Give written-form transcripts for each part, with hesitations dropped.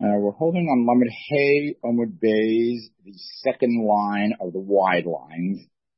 We're holding on Lamed Hey Amud Beis, the second line of the wide lines.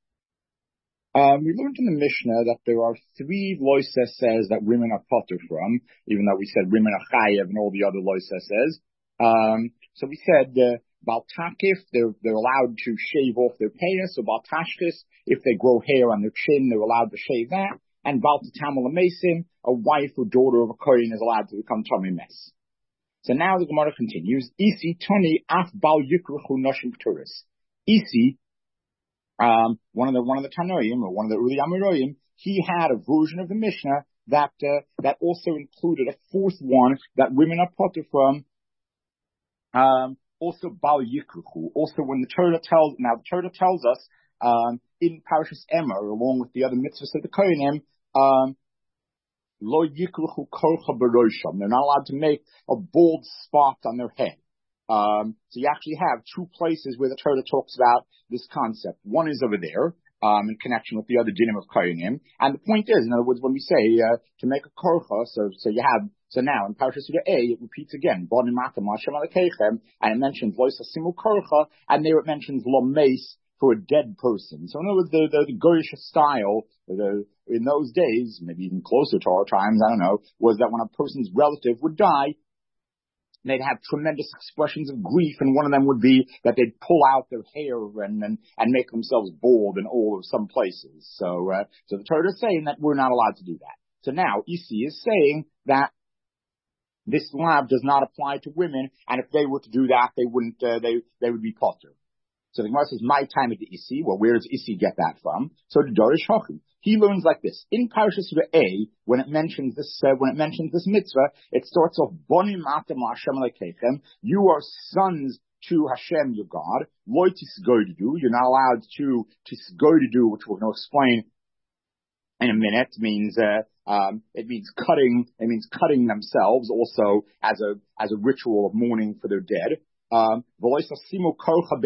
We learned in the Mishnah that there are three loises that women are potter from, even though we said women are chayev and all the other loises. So we said Bal Takif, they're allowed to shave off their payas, so Bal Tashkis, if they grow hair on their chin, they're allowed to shave that. And Bal Tatamel Mason, a wife or daughter of a Kohen is allowed to become Tommy Mess. So now the Gemara continues. Isi Toni Af Bal Yikruchu Noshim Pturis. Isi, one of the Tanoim, or one of the Uli Amiroim, he had a version of the Mishnah that also included a fourth one that women are potter from. Also Bal Yikruchu. Also when the Torah tells us in Parashas Emor, along with the other mitzvahs of the Kohanim, Lo yikruchu korcha b'rosham. They're not allowed to make a bald spot on their head. So you actually have two places where the Torah talks about this concept. One is over there, in connection with the other dinim of kohanim. And the point is, in other words, when we say to make a korcha, so now in Parashas A, it repeats again, Bonim Atam Hashem Alekechem, and it mentions Lo Yasimu korcha, and there it mentions Lo Meis, for a dead person. So in other words, the Goyish style, in those days, maybe even closer to our times, I don't know, was that when a person's relative would die, they'd have tremendous expressions of grief, and one of them would be that they'd pull out their hair and make themselves bald in all of some places. So the Torah is saying that we're not allowed to do that. So now Isi is saying that this law does not apply to women, and if they were to do that, they wouldn't. They would be potter. So the Gemara says, my time at the Isi. Well, where does Isi get that from? So the Dorish Hochi. He learns like this. In Parashas A, when it mentions this mitzvah, it starts off, Bonim atem Hashem Alekechem. You are sons to Hashem, your God. Lo tisgodedu. You're not allowed to tisgodedu, which we're going to explain in a minute. It means cutting themselves, also as a ritual of mourning for their dead. And you're not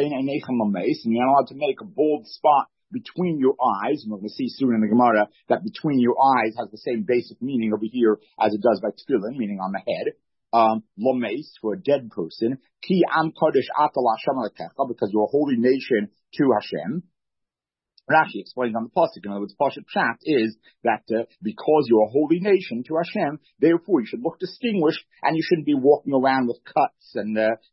allowed to make a bald spot between your eyes. And we're going to see soon in the Gemara that between your eyes has the same basic meaning over here as it does by tefillin, meaning on the head. Lomeis, for a dead person. Ki am kodesh atal Hashem alekecha, because you're a holy nation to Hashem. Rashi explains on the pasuk. In other words, Pashat Pshat is that because you're a holy nation to Hashem, therefore you should look distinguished, and you shouldn't be walking around with cuts and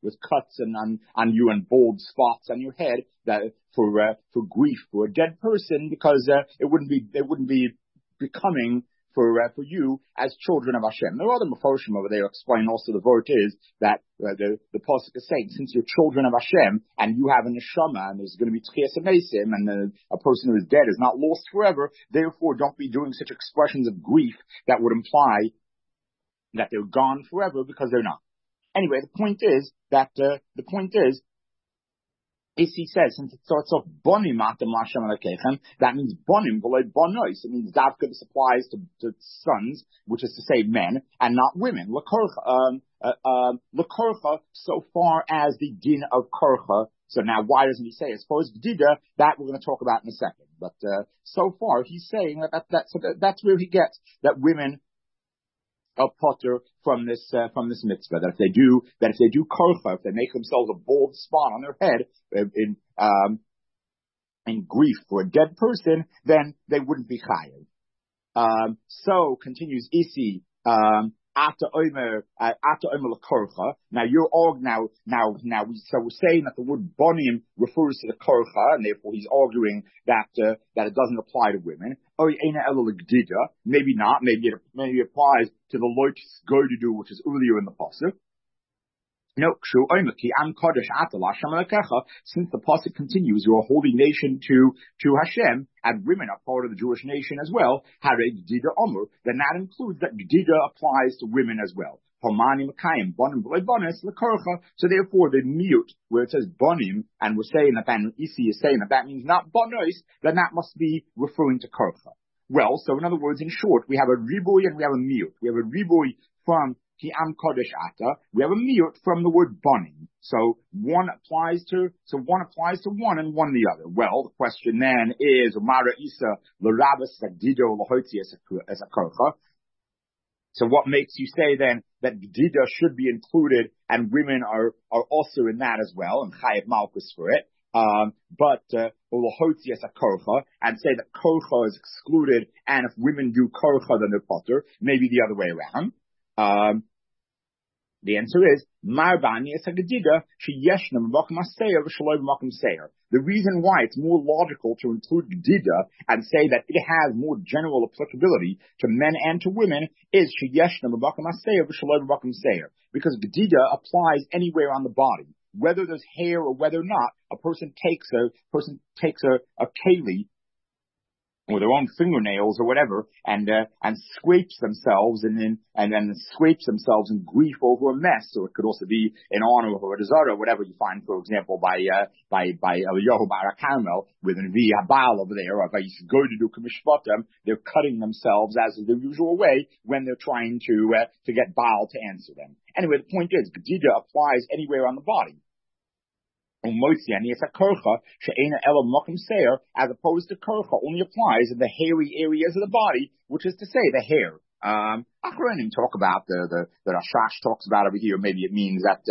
on you and bald spots on your head that for grief for a dead person, because it wouldn't be becoming for you as children of Hashem. There are other Meforshim over there explain also the word is that the pasuk is saying, since you're children of Hashem and you have a neshama and there's going to be tchias amesim and a person who is dead is not lost forever, therefore don't be doing such expressions of grief that would imply that they're gone forever, because they're not. Anyway, the point is Isi says, since it starts off bonim atam Hashem Alekechem, that means bonim v'lo bonos. It means davka this applies to sons, which is to say men, and not women. L'korcha, so far as the din of korcha. So now, why doesn't he say? I suppose gdida, that we're going to talk about in a second. But so far, he's saying that's where he gets that women are potter from this mitzvah. That if they do korcha, if they make themselves a bald spot on their head in grief for a dead person, then they wouldn't be chayav. So continues Isi. Ata omer l'korcha. Now we're saying that the word bonim refers to the korcha, and therefore he's arguing that it doesn't apply to women. Maybe not. Maybe it applies to the loit go to do, which is earlier in the pasuk. No, since the pasuk continues, you're a holy nation to Hashem, and women are part of the Jewish nation as well. Then that includes that Gdida applies to women as well. So therefore, the mute where it says bonim, and we're saying that Isi is saying that means not bonos, then that must be referring to korcha. Well, so in other words, in short, we have a riboy and we have a mute. We have a riboy from Ki am kodesh ata. We have a miyut from the word bonim. So one applies to one and one the other. Well, the question then is, Umara Isa l'rabas sagdido l'hotzi as a korcha. So what makes you say then that Gedida should be included and women are also in that as well and Chayav Malchus for it? But Ulohotzias a Korcha and say that Korcha is excluded, and if women do Korcha then they're potter, maybe the other way around. The answer is Marbani is a Gedida sheyeshna b'makom haseir v'shaloi b'makom seir. The reason why it's more logical to include Gedida and say that it has more general applicability to men and to women is sheyeshna b'makom haseir v'shaloi b'makom seir, because Gedida applies anywhere on the body, whether there's hair or whether not. A person takes a keli or their own fingernails or whatever, and scrapes themselves and then scrapes themselves in grief over a mess. Or it could also be in honor of a Rizara, whatever you find, for example, by Eliyahu Barak Carmel with an Vi Habal over there, or if I used to go to do Kamishvatim, they're cutting themselves as is the usual way when they're trying to get Baal to answer them. Anyway, the point is, Gedida applies anywhere on the body. As opposed to Korcha only applies in the hairy areas of the body, which is to say the hair. Achronim talk about the Rashash talks about over here. Maybe it means that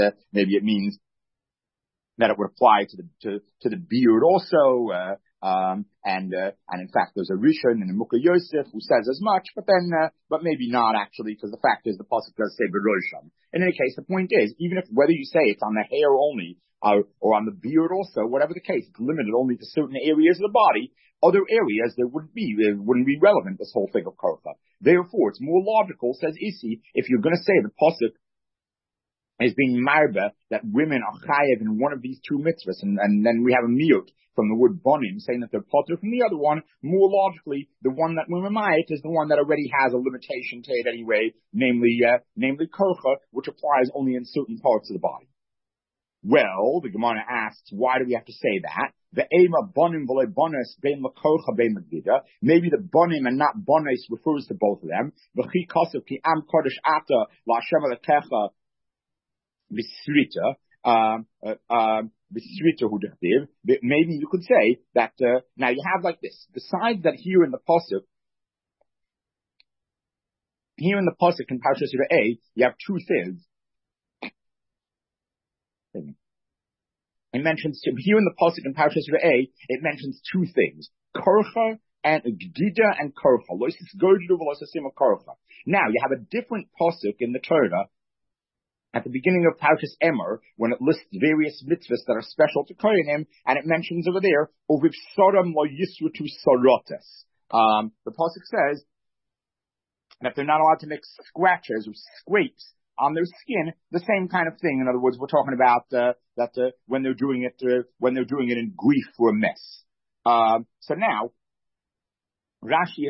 it would apply to the beard also. And in fact, there's a Rishon in the Mukha Yosef who says as much, but maybe not actually, because the fact is the pasuk does say Berosham. In any case, the point is, even if whether you say it's on the hair only, or on the beard also, whatever the case, it's limited only to certain areas of the body. Other areas there wouldn't be relevant, this whole thing of Korcha. Therefore, it's more logical, says Isi, if you're going to say the pasuk is being marba, that women are chayev in one of these two mitzvahs, and then we have a miyut from the word bonim saying that they're potter from the other one. More logically, the one that we're mamayit is the one that already has a limitation to it anyway, namely Korcha, which applies only in certain parts of the body. Well, the Gemara asks, why do we have to say that? The ema bonim v'le bonis bein l'korcha bein l'gedida. Maybe the bonim and not bonis refers to both of them. V'chi kasev ki am kodesh ata la'ashem alekecha b'srita b'srita hu dechtiv. Maybe you could say that now you have like this. Besides that, here in the pasuk in Parashas A, you have two things. It mentions here in the pasuk in Parashas A, it mentions two things: Korcha and Gedida and Korcha. Loisis Godu v'loisasim Korcha. Now you have a different pasuk in the Torah at the beginning of Parashas Emor when it lists various mitzvahs that are special to Kohanim, and it mentions over there Oviv Soram lo Yisrutu Sorotas. The pasuk says that they're not allowed to make scratches or scrapes on their skin, the same kind of thing. In other words, we're talking about that when they're doing it in grief for a mess. So now Rashi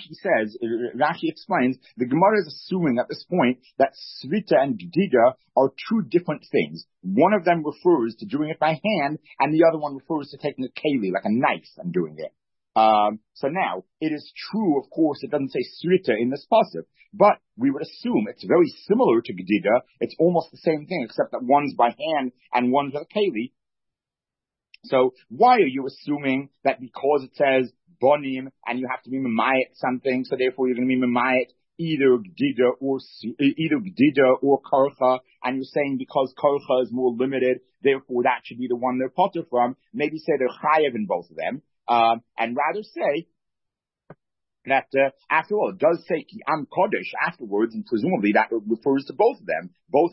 explains the Gemara is assuming at this point that Srita and Gedida are two different things. One of them refers to doing it by hand, and the other one refers to taking a keli, like a knife, and doing it. So now, it is true, of course, it doesn't say Srita in this pasuk, but we would assume it's very similar to Gedida. It's almost the same thing, except that one's by hand and one's with a keli. So why are you assuming that because it says bonim and you have to be mamayit something, so therefore you're going to be mamayit either Gedida or Korcha, and you're saying because Korcha is more limited, therefore that should be the one they're potter from? Maybe say they're chayev in both of them. And rather say that, after all, it does say ki am kodesh afterwards, and presumably that refers to both of them, both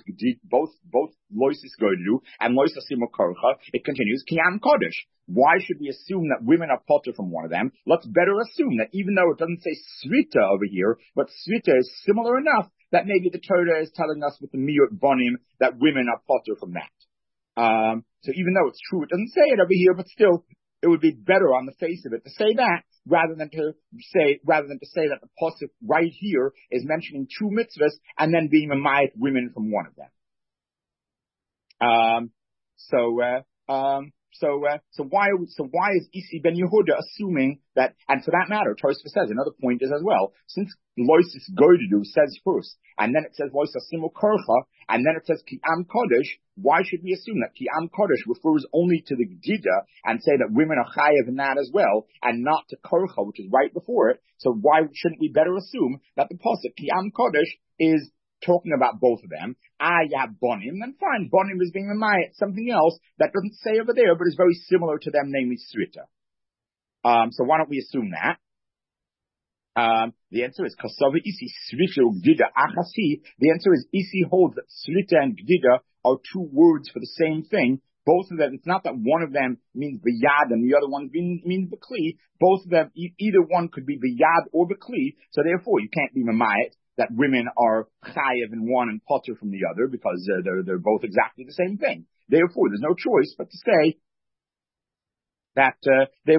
loisis godu and loisis korcha. It continues ki am kodesh. Why should we assume that women are potter from one of them? Let's better assume that even though it doesn't say srita over here, but srita is similar enough that maybe the Torah is telling us with the miyut bonim that women are potter from that. So even though it's true, it doesn't say it over here, but still, it would be better on the face of it to say that rather than to say that the pasuk right here is mentioning two mitzvahs and then being mamayit women from one of them. So why is Isi ben Yehuda assuming that? And for that matter, Tosfos says another point is as well, since Loisis Goidu says first, and then it says Loisis Simul Korcha, and then it says Ki Am Kodesh. Why should we assume that Ki Am Kodesh refers only to the Gdida and say that women are chayav in that as well, and not to Korcha, which is right before it? So why shouldn't we better assume that the pasuk Ki Am Kodesh is talking about both of them? You have Bonim, then fine, Bonim is being the something else that doesn't say over there, but is very similar to them, namely Srita. So why don't we assume that? The answer is Kasava Isi Srita Gdida Achasi. The answer is Isi holds that Srita and Gdida are two words for the same thing. Both of them, it's not that one of them means B'yad and the other one means B'kli. Both of them, either one could be B'yad or B'kli. So therefore, you can't be Mamayit that women are chayav in one and potter from the other, because they're both exactly the same thing. Therefore, there's no choice but to say that the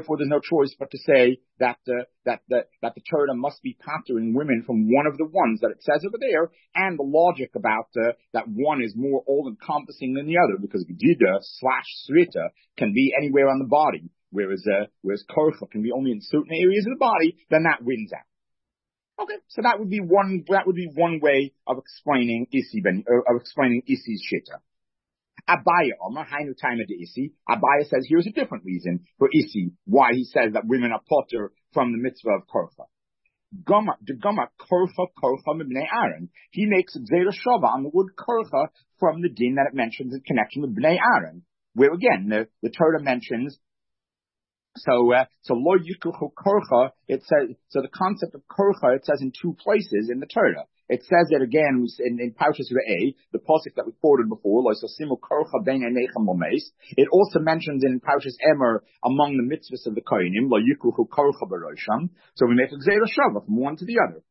Torah must be pattering women from one of the ones that it says over there, and the logic about that one is more all-encompassing than the other, because Gdida / Srita can be anywhere on the body, whereas Korcha can be only in certain areas of the body. Then that wins out. Okay, so that would be one way of explaining Isi's shita. Abaya Omar, Hainu Taima de Isi. Abaya says here's a different reason for Isi, why he says that women are potter from the mitzvah of Korcha. Gama Korcha B'nei Aaron. He makes Gzeira Shava on the word Korcha from the din that it mentions in connection with B'nei Aaron, where again the Torah mentions. So lo yikuchu korcha, it says, so the concept of korcha, it says in two places in the Torah. It says it again in Parshas Re'eh, the pasuk that we quoted before, lo yisimu korcha ben einechem lomeis. It also mentions in Parshas Emer, among the mitzvahs of the kohenim, lo yikuchu korcha b'rosham. So we make a gzeira shava from one to the other.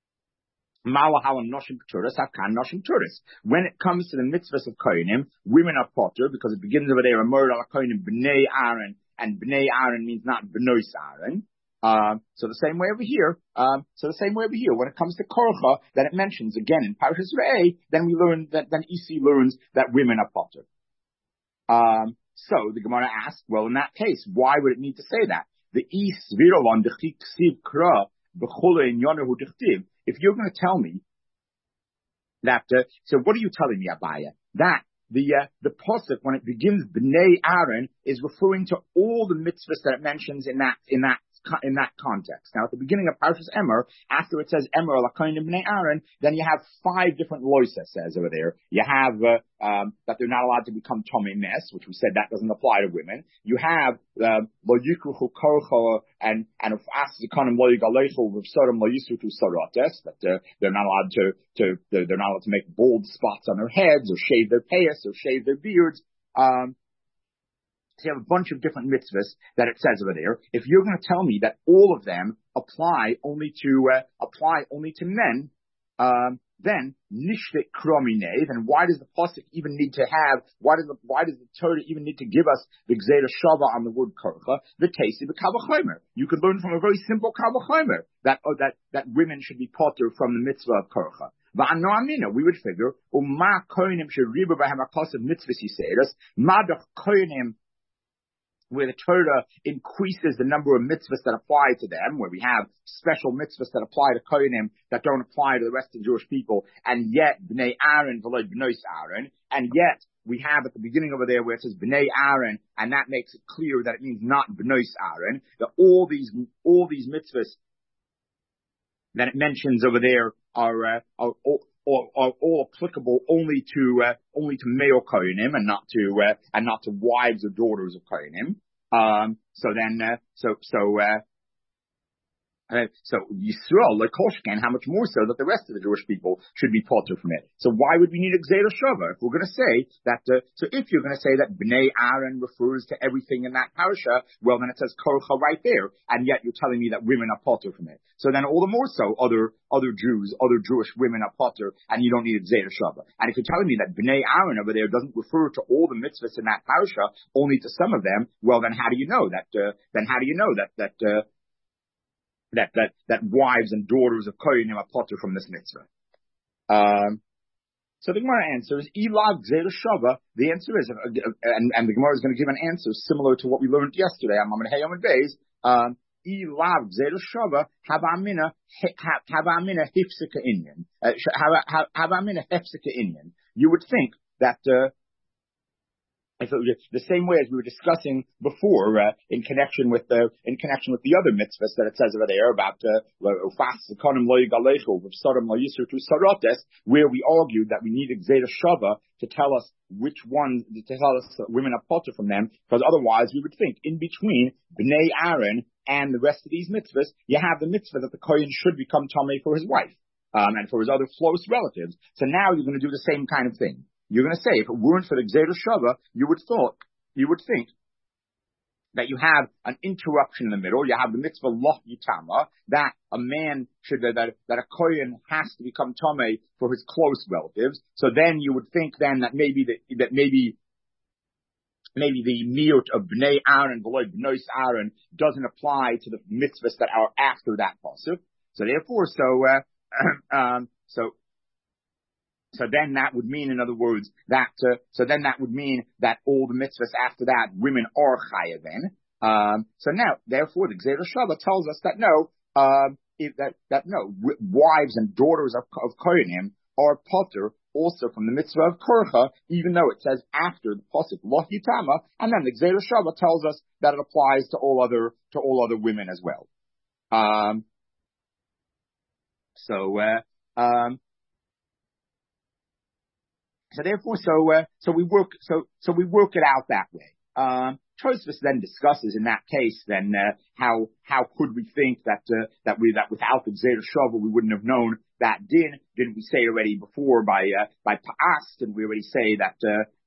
When it comes to the mitzvahs of kohenim, women are potter, because it begins over there, Amor al kohenim b'nei Aaron, and Bnei Aaron means not Benois Aaron. So the same way over here, when it comes to Korcha, that it mentions again in Parshas Re'eh, then we learn that, then Isi learns that women are potter. So the Gemara asks, well, in that case, why would it need to say that? The Is Virolon Dechik Ksiv Kra B'chole in Yonahu Dechtiv. If you're going to tell me that, so what are you telling me, Abaya? That the pasuk, when it begins Bnei Aaron, is referring to all the mitzvahs that it mentions in that context. Now, at the beginning of Parshas Emer, after it says Emer Lakonim Bnei Aaron, then you have 5 different loisa says over there. You have that they're not allowed to become Tomei Mes, which we said that doesn't apply to women. You have Lo Yikuchu Korcha and of Asikonim Lo Yigalechu V'Sodom Lo Yisutu Sarates, that they're not allowed to make bald spots on their heads or shave their payas or shave their beards. So you have a bunch of different mitzvahs that it says over there. If you're going to tell me that all of them apply only to men, then nishvit kromine. Then why does the pasuk even need to have? Why does the Torah even need to give us the gzeira shava on the word korcha? The tesi b'kavachomer. You could learn from a very simple kavachomer that women should be potter from the mitzvah of korcha. We would figure umma kohenim sheriba b'hem akasav mitzvahs yisedas madach kohenim, where the Torah increases the number of mitzvahs that apply to them, where we have special mitzvahs that apply to Kohanim that don't apply to the rest of the Jewish people, and yet Bnei Aaron v'lo Bnois Aaron, and yet we have at the beginning over there where it says Bnei Aaron, and that makes it clear that it means not Bnois Aaron, that all these mitzvahs that it mentions over there are all applicable only to male Kohanim and not to wives or daughters of Kohanim. So Yisrael, like Koshkan, how much more so that the rest of the Jewish people should be potter from it. So why would we need a Gzeira Shava if we're going to say that? So if you're going to say that Bnei Aaron refers to everything in that parasha, well then it says Korcha right there, and yet you're telling me that women are potter from it. So then all the more so other Jewish women are potter, and you don't need a Gzeira Shava. And if you're telling me that Bnei Aaron over there doesn't refer to all the mitzvahs in that parasha, only to some of them, well then how do you know that? That wives and daughters of Kohanim are potter from this mitzvah. So the Gemara answers, Ilav Gzeira Shava. The answer is, and the Gemara is going to give an answer similar to what we learned yesterday on Mamad Hayom and Beis. Ilav Gzeira Shava Havamina Hifsika Inyan. Havamina Hifsika Inyan. You would think that if it was the same way as we were discussing before, in connection with the other mitzvahs that it says over there about where we argued that we needed Gzeira Shava to tell us that women are potter from them, because otherwise we would think in between Bnei Aaron and the rest of these mitzvahs, you have the mitzvah that the Kohen should become Tamei for his wife, and for his other close relatives. So now you're going to do the same kind of thing. You're going to say, if it weren't for the Gzeira Shava, you would think that you have an interruption in the middle. You have the mitzvah Loch Yitama, that a man that a Kohen has to become Tamei for his close relatives. So then you would think then that maybe the miut of Bnei Aaron, V'loi Bnois Aaron, doesn't apply to the mitzvahs that are after that pasuk. So therefore, So then that would mean, in other words, that all the mitzvahs after that, women are chayav then. So now, therefore, the Gzeira Shava tells us that wives and daughters of Kohanim are potter also from the mitzvah of Korcha, even though it says after the pasuk Loch Yitama, and then the Gzeira Shava tells us that it applies to all other women as well. So therefore, we work it out that way. Tosfos then discusses in that case then how could we think that without the Gzeira Shava we wouldn't have known that din? Didn't we say already before by Pa'as? Didn't we already say that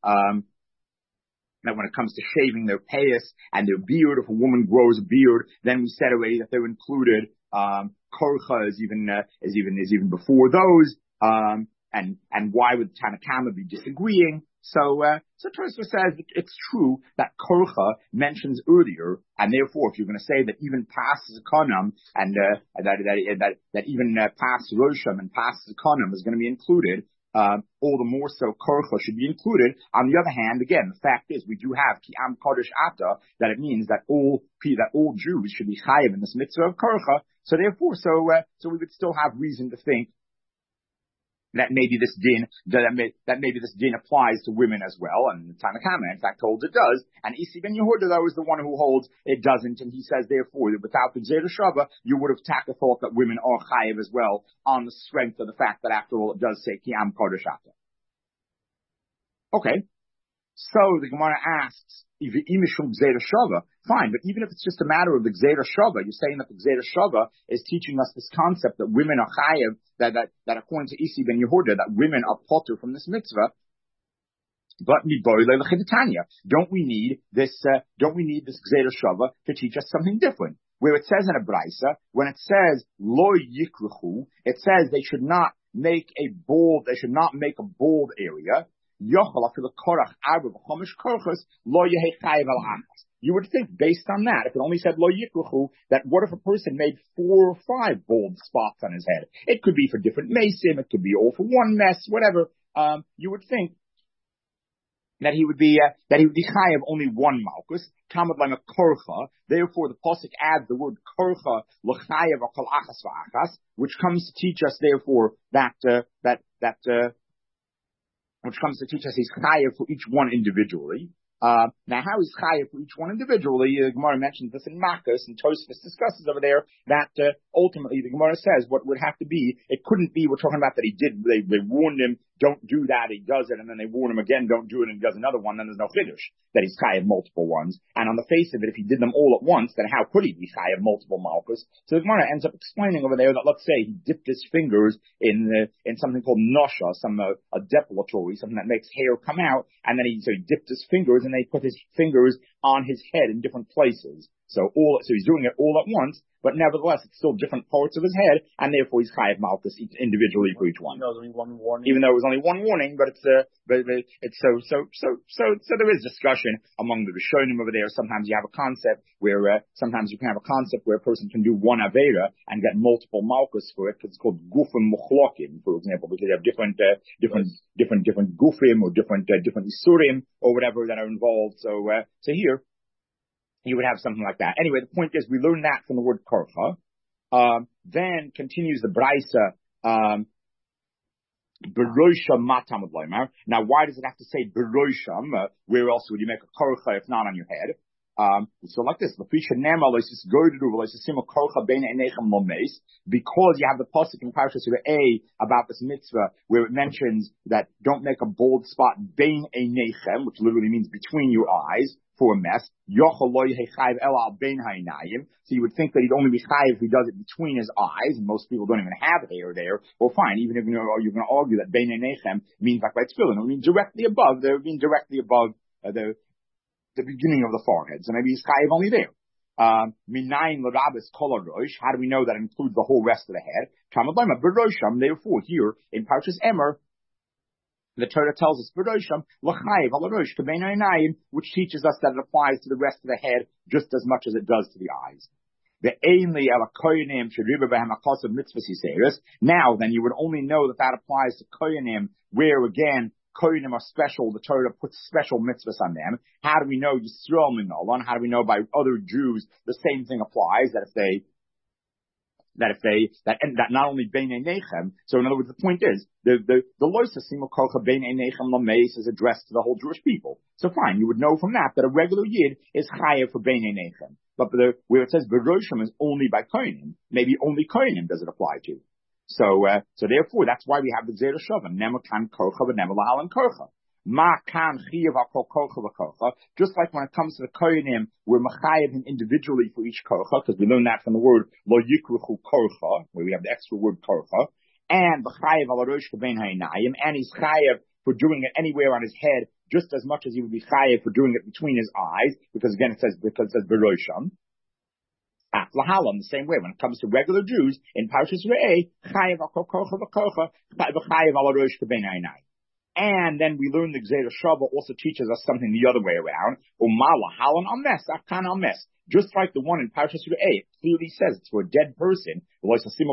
when it comes to shaving their payas and their beard, if a woman grows a beard, then we said already that they're included. Korcha is even before those. And why would Tanakama be disagreeing? So Tosfos says it's true that Korcha mentions earlier, and therefore, if you're going to say that even Pas Zakonam and that even Pas Rosham and Pas Zakonam is going to be included, all the more so Korcha should be included. On the other hand, again, the fact is we do have Ki Am Kodesh Ata, that it means that all Jews should be chayav in this mitzvah of Korcha. So therefore, so we would still have reason to think that maybe this din applies to women as well, and Tanakama in fact holds it does, and Isi ben Yehuda though is the one who holds it doesn't, and he says therefore that without the Gzeira Shava you would have thought that women are chayiv as well, on the strength of the fact that after all it does say Ki Am Kodesh Ata. Okay, so the Gemara asks, fine, but even if it's just a matter of the Gzeira Shava, you're saying that the Gzeira Shava is teaching us this concept that women are chayav, that according to Isi ben Yehuda, that women are potter from this mitzvah. But don't we need this Gzeira Shava to teach us something different? Where it says in a Braisa, when it says lo yikruchu, it says they should not make a bold area. You would think, based on that, if it only said lo yikruchu, that what if a person made 4 or 5 bold spots on his head? It could be for different mesim, it could be all for one mess, whatever. You would think that he would be chayav only one malchus, tamad lema korcha. Therefore, the pasuk adds the word korcha l'chayav akol achas v'achas, which comes to teach us, therefore, which comes to teach us he's chayav for each one individually. Now, how is chayav for each one individually? The Gemara mentions this in Makos, and Tosfos discusses over there that ultimately the Gemara says what would have to be, it couldn't be, we're talking about that they warned him, don't do that, he does it, and then they warn him again, don't do it, and he does another one, then there's no chiddush that he's chayav multiple ones. And on the face of it, if he did them all at once, then how could he be chayav multiple malchus? So the Gemara ends up explaining over there that, let's say he dipped his fingers in something called nosha, a depilatory, something that makes hair come out, and then he dipped his fingers, and they put his fingers on his head in different places. So he's doing it all at once, but nevertheless, it's still different parts of his head, and therefore he's chayav malchus individually for each one. There's only one warning. Even though it was only one warning, but it's so there is discussion among the Rishonim over there. Sometimes you have a concept where sometimes you can have a concept where a person can do one avera and get multiple malchus for it, because it's called gufim muchlokim, for example, because you have different gufim or different isurim or whatever that are involved. So here you would have something like that. Anyway, the point is we learn that from the word korcha. Then continues the brisa. Berosham matamud loimer. Now, why does it have to say berosham? Where else would you make a korcha if not on your head? So like this, because you have the pasuk in Parashas A about this mitzvah where it mentions that don't make a bold spot bein einechem, which literally means between your eyes, for a mess. So you would think that he'd only be chayiv if he does it between his eyes, and most people don't even have hair there. Well, fine, even if you're going to argue that bein einechem means like by tefillin, it means directly above. They're being directly above the beginning of the forehead. So maybe he's chayiv only there. Minayin l'rabis kol harosh. How do we know that includes the whole rest of the head? Therefore, here in Parshas Emer, the Torah tells us Berosham l'chayiv al harosh k'bein ha'einayim, which teaches us that it applies to the rest of the head just as much as it does to the eyes. Now, then you would only know that applies to koyanim, where again koyanim are special. The Torah puts special mitzvahs on them. How do we know Yisrael Minolan? How do we know by other Jews the same thing applies? That not only bein einechem. So in other words, the point is the loisa simo kolcha bein einechem lameis is addressed to the whole Jewish people. So fine, you would know from that a regular yid is chayav for bein einechem. But where it says beroshim is only by koyanim, maybe only koyanim does it apply to. So therefore, that's why we have the Zera Shava, Nema Kan Kocha, but Nema Lahalan Kocha. Ma Kan Chiyav Akol Kocha V'Kocha. Just like when it comes to the Koyanim, we're Machayev him individually for each Kocha, because we learn that from the word Lo Yikruchu Kocha, where we have the extra word Kocha. And B'Chayev Al Rosh K'bein Ha'inayim, and he's Chayev for doing it anywhere on his head, just as much as he would be Chayev for doing it between his eyes, because again it says Berosham. Lahalam, the same way, when it comes to regular Jews, in Parshas Re'eh, chayev al kocha v'kocha, v'chayev al rosh k'bein ha'inayim. And then we learn the Gzeira Shava also teaches us something the other way around. Lahalam ames, afkan ames. Just like the one in Parshas Re'eh, it clearly says it's for a dead person. Afkan,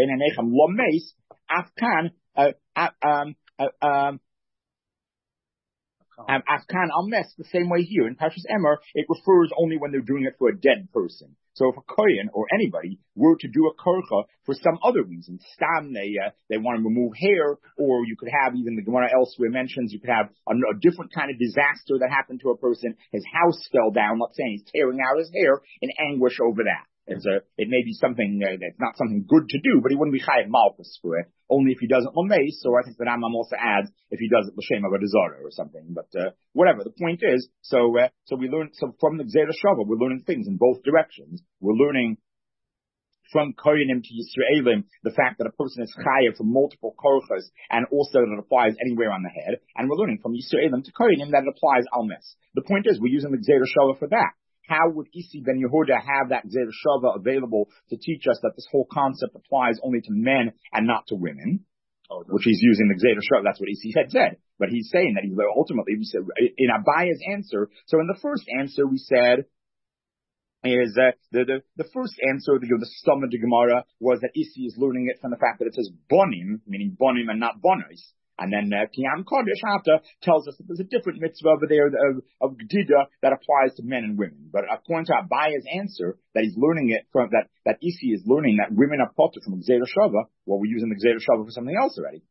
Afkan al-Mes, the same way here. In Parshas Emer, it refers only when they're doing it for a dead person. So if a Kohen or anybody were to do a korcha for some other reason, stam, they want to remove hair, or you could have, even the Gemara elsewhere mentions, you could have a different kind of disaster that happened to a person. His house fell down, let's say, he's tearing out his hair in anguish over that. It may be something that's not something good to do, but he wouldn't be chayav malchus for it. Only if he does it lameis, or I think the Rambam also adds if he does it l'shem of a dezara or something. But whatever. The point is, so we learn. So from the Gzeira Shava, we're learning things in both directions. We're learning from Koyanim to Yisraelim the fact that a person is chayav for multiple korchas, and also that it applies anywhere on the head. And we're learning from Yisraelim to Koyanim that it applies al-mes. The point is, we're using the Gzeira Shava for that. How would Isi ben Yehuda have that Gzeira Shava available to teach us that this whole concept applies only to men and not to women? Which he's using the Gzeira Shava. That's what Isi had said. But he's saying that ultimately, we said, in Abaya's answer, so in the first answer we said, is the first answer, the stomach of the Gemara, was that Isi is learning it from the fact that it says bonim, meaning bonim and not bonos. And then Kiyam Kodesh after tells us that there's a different mitzvah over there of Gdida that applies to men and women. But according to Abaya's answer, that he's learning it from that Isi is learning that women are potter from Gzeira Shava, well, we're using the Gzeira Shava for something else already.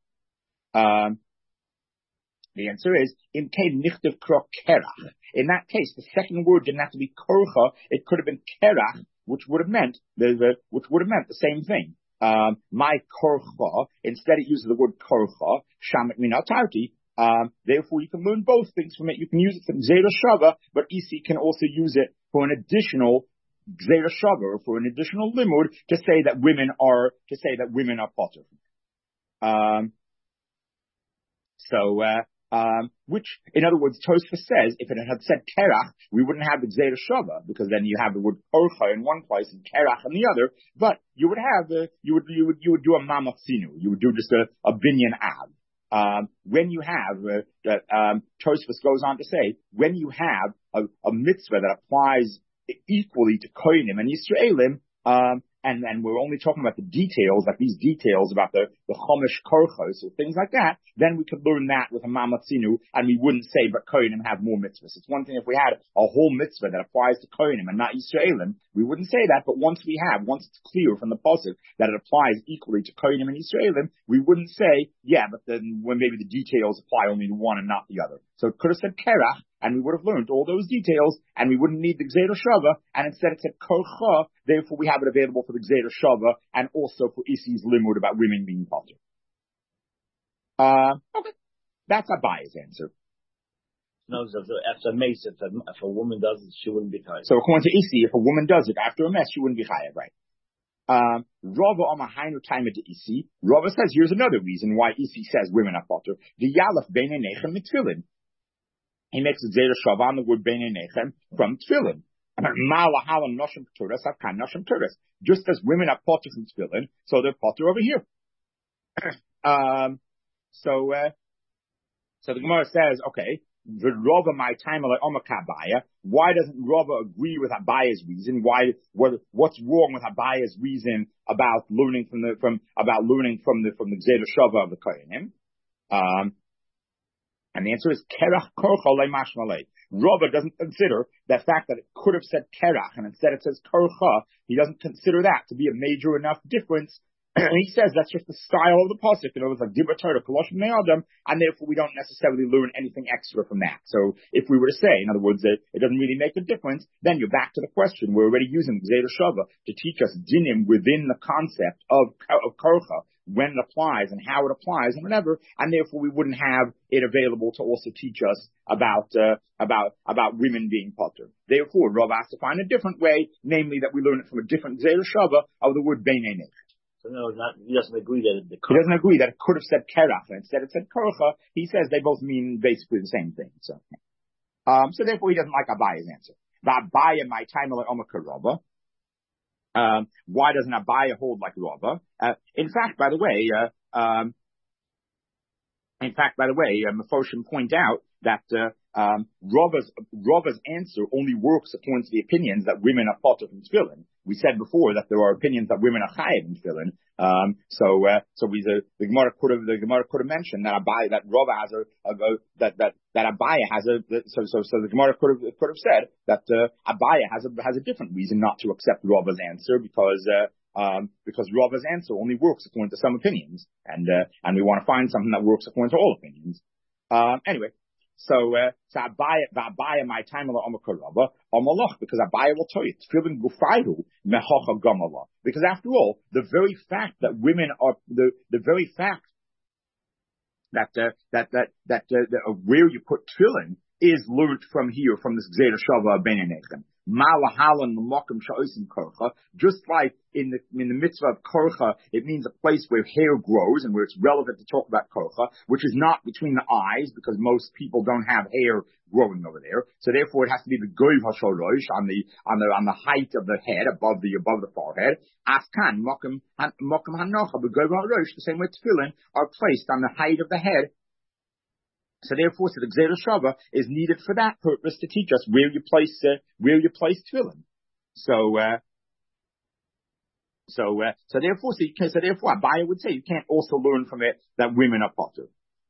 The answer is in nichtiv kro kerach. In that case, the second word didn't have to be korcha; it could have been kerach, which would have meant the same thing. My korcha, instead it uses the word korcha, shamet minatarti. Therefore, you can learn both things from it. You can use it for Gzeira Shava, but Isi can also use it for an additional Gzeira Shava, or for an additional limud to say that women are potter. which, in other words, Tosfos says, if it had said kerach, we wouldn't have the Gzeira Shava, because then you have the word korcha in one place and kerach in the other, but you would have you would do a mamach sinu, you would do just a binyan av. When you have, Tosfos goes on to say, when you have a mitzvah that applies equally to Kohanim and Yisraelim, and we're only talking about the details, like these details about the Chomesh Korchos or things like that, then we could learn that with a Mamatzinu, and we wouldn't say, but Kohanim have more mitzvahs. It's one thing if we had a whole mitzvah that applies to Kohanim and not Yisraelim, we wouldn't say that, but once it's clear from the pasuk that it applies equally to Kohanim and Yisraelim, we wouldn't say, yeah, but then when maybe the details apply only to one and not the other. So it could have said Kerach, and we would have learned all those details, and we wouldn't need the Gzeira Shava, and instead it said Korcha, therefore we have it available for the Gzeira Shava, and also for Isi's limud about women being potter. Okay. That's Abaye's answer. No, after a mace, if a woman does it, she wouldn't be chayav. So according to Isi, if a woman does it after a mess, she wouldn't be chayav, right? Rava Amahainu time to Isi. Rava says, here's another reason why Isi says women are potter. The Yalef Beinei Nechem Mitzvillin. He makes a Gzeira Shava on the word Beinei Nechem from Tefillin. Just as women are potter from Tefillin, so they're potter over here. So the Gemara says, okay, the Rava my time like Amakabaya. Why doesn't Rava agree with Abaya's reason? What's wrong with Abaya's reason about learning from the Gzeira Shava of the Kohanim? And the answer is Kerach Korcha Leimashmalei. Rava doesn't consider the fact that it could have said Kerach and instead it says Korcha. He doesn't consider that to be a major enough difference. And he says that's just the style of the pasuk. You know, it's like Dibur Torah Kolosh Bnei Adam, and therefore we don't necessarily learn anything extra from that. So if we were to say, in other words, that it doesn't really make a difference, then you're back to the question. We're already using Gzeira Shava to teach us dinim within the concept of Korcha, when it applies and how it applies and whatever, and therefore we wouldn't have it available to also teach us about women being potter. Therefore, Rav has to find a different way, namely that we learn it from a different Gzeira Shava of the word Beinei Nechem. So no, he doesn't agree that he doesn't agree that it could have said Kerach and instead it said Korcha. He says they both mean basically the same thing. So therefore he doesn't like Abaya's answer. Abaya my time like Omaka Rava. Why doesn't Abaya hold like Rava? In fact, by the way, Mefoshim point out that Rava's answer only works according to the opinions that women are potter from Tefillin. We said before that there are opinions that women are chayav in Tefillin. The Gemara could have mentioned that Rava has that Abaya has so the Gemara could have said that Abaya has a different reason not to accept Rava's answer because Rava's answer only works according to some opinions, and we want to find something that works according to all opinions. Anyway. So Abaya my time because Abaya will tell you Tefillin Gufayhu mehocha gamala. Because after all, the very fact that women are the very fact that where you put Tefillin is learned from here, from this Gzeira Shava Beinei Nechem. Just like in the mitzvah of korcha, it means a place where hair grows and where it's relevant to talk about korcha, which is not between the eyes because most people don't have hair growing over there. So therefore, it has to be the goyv hashorosh on the height of the head, above the forehead. Askan mokum hanocha begoyv hashorosh, the same way tefillin are placed on the height of the head. So therefore, the Gzeira Shava is needed for that purpose to teach us where you place tefillin. So therefore, Abaya would say you can't also learn from it that women are potter.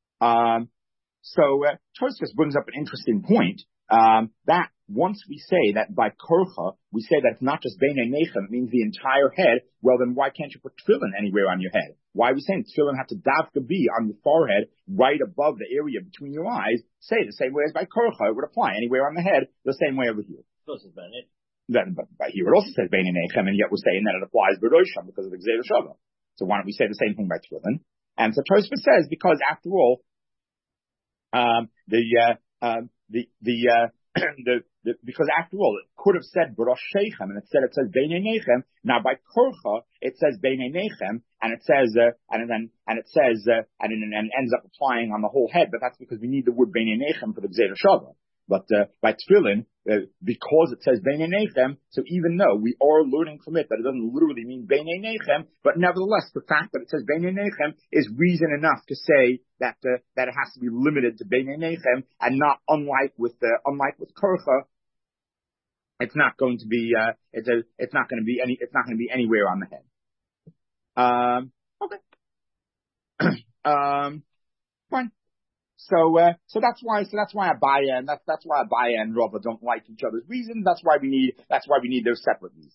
Tosfos brings up an interesting point. That once we say that by korcha, we say that it's not just Beinei Nechem, it means the entire head, well then why can't you put tefillin anywhere on your head? Why are we saying tefillin have to davka be on your forehead, right above the area between your eyes? Say the same way as by korcha, it would apply anywhere on the head, the same way over here. But here it also says Beinei Nechem, and yet we're saying that it applies b'rosham because of the Gzeira Shava. So why don't we say the same thing by tefillin? And so Tosfos says, because after all, because after all, it could have said B'Roshechem, and instead it says Beinei Nechem. Now by Korcha, it says Beinei Nechem, and it says, and ends up applying on the whole head. But that's because we need the word Beinei Nechem for the Gzeira Shava. But by Tefillin, because it says Beinei Nechem, so even though we are learning from it that it doesn't literally mean Beinei Nechem, but nevertheless, the fact that it says Beinei Nechem is reason enough to say that it has to be limited to Beinei Nechem, and not unlike with Korcha, it's not going to be it's not going to be anywhere on the head. Okay. Fine. So that's why Abaye and Rava don't like each other's reasons. That's why we need those separate reasons.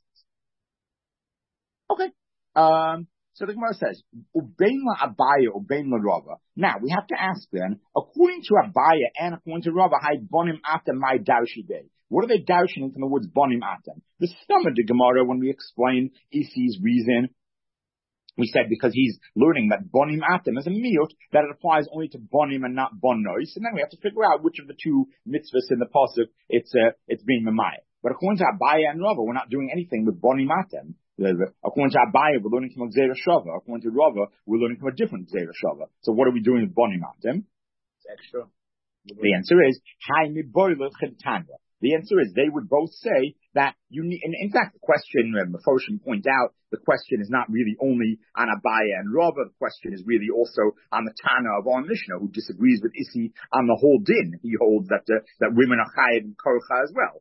Okay. So the Gemara says, Ubein la Abaye, Ubein la Rava. Now we have to ask then, according to Abaye and according to Rava, Hai bonim atem my darshi day. What are they dashing from the words bonim atem? The stomach of the Gemara when we explain Isi's reason. We said because he's learning that bonim atem is a miyut, that it applies only to bonim and not bonois, and then we have to figure out which of the two mitzvahs in the pasuk it's being memaya. But according to Abaye and Rava, we're not doing anything with bonim atem. According to Abaye, we're learning from a Gzeira Shava. According to Rava, we're learning from a different Gzeira Shava. So what are we doing with bonim atem? It's extra. The answer is hay miboilel chedtanya. The answer is they would both say that you need, and in fact the question, Mefoshim point out, the question is not really only on Abaye and Rava, the question is really also on the Tana of our Mishnah, who disagrees with Isi on the whole din. He holds that women are chayiv in korcha as well.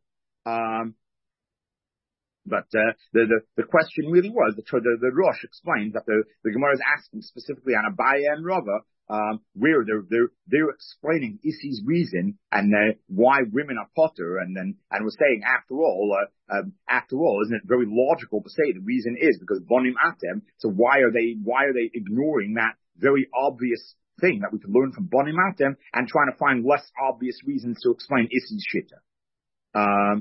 But the question really was, the Rosh explains that the Gemara is asking specifically on Abaye and Rava, where they're explaining Isi's reason and why women are potter, and we're saying after all, isn't it very logical to say the reason is because bonim atem? So why are they ignoring that very obvious thing that we can learn from bonim atem and trying to find less obvious reasons to explain Isi's shita?